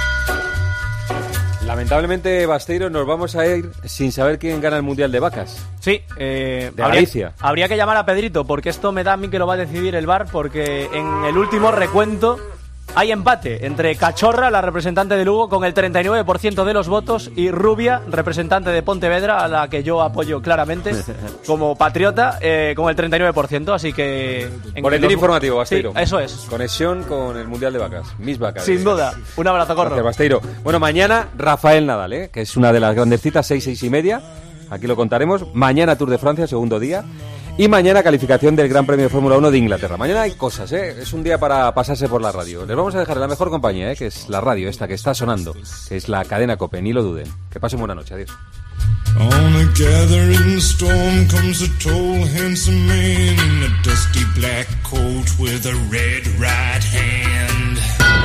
[SPEAKER 3] Lamentablemente, Basteiro, nos vamos a ir sin saber quién gana el Mundial de Vacas.
[SPEAKER 12] Sí, eh,
[SPEAKER 3] De
[SPEAKER 12] habría,
[SPEAKER 3] Galicia.
[SPEAKER 12] habría que llamar a Pedrito, porque esto me da a mí que lo va a decidir el V A R, porque en el último recuento hay empate entre Cachorra, la representante de Lugo, con el treinta y nueve por ciento de los votos, y Rubia, representante de Pontevedra, a la que yo apoyo claramente como patriota, eh, con el treinta y nueve por ciento, así que... en
[SPEAKER 3] Boletín
[SPEAKER 12] los-
[SPEAKER 3] informativo, Basteiro.
[SPEAKER 12] Sí, eso es.
[SPEAKER 3] Conexión con el Mundial de Vacas. Mis vacas.
[SPEAKER 12] Sin duda. Un abrazo, Corro.
[SPEAKER 3] Gracias, Basteiro. Bueno, mañana Rafael Nadal, ¿eh? que es una de las grandes citas, seis, seis y media. Aquí lo contaremos. Mañana Tour de Francia, segundo día. Y mañana calificación del Gran Premio de Fórmula uno de Inglaterra. Mañana hay cosas, ¿eh? Es un día para pasarse por la radio. Les vamos a dejar en la mejor compañía, ¿eh? Que es la radio esta que está sonando, que es la cadena COPE, ni lo duden. Que pasen buena noche, adiós.
[SPEAKER 7] On a gathering storm comes a tall, handsome man in a dusty black coat with a red right hand.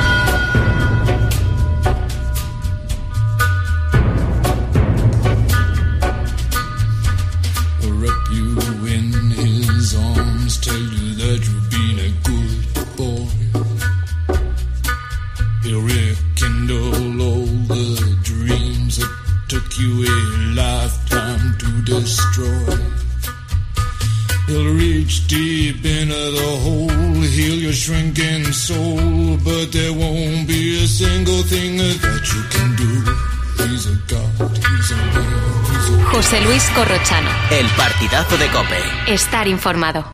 [SPEAKER 7] Wrap you in his arms, tell you that you've been a good boy. He'll rekindle all the dreams that took you a lifetime to destroy. He'll reach deep into the hole, heal your shrinking soul, but there won't be a single thing that you can do. He's a god, he's a man, he's a...
[SPEAKER 1] José Luis Corrochano.
[SPEAKER 20] El partidazo de COPE.
[SPEAKER 1] Estar informado.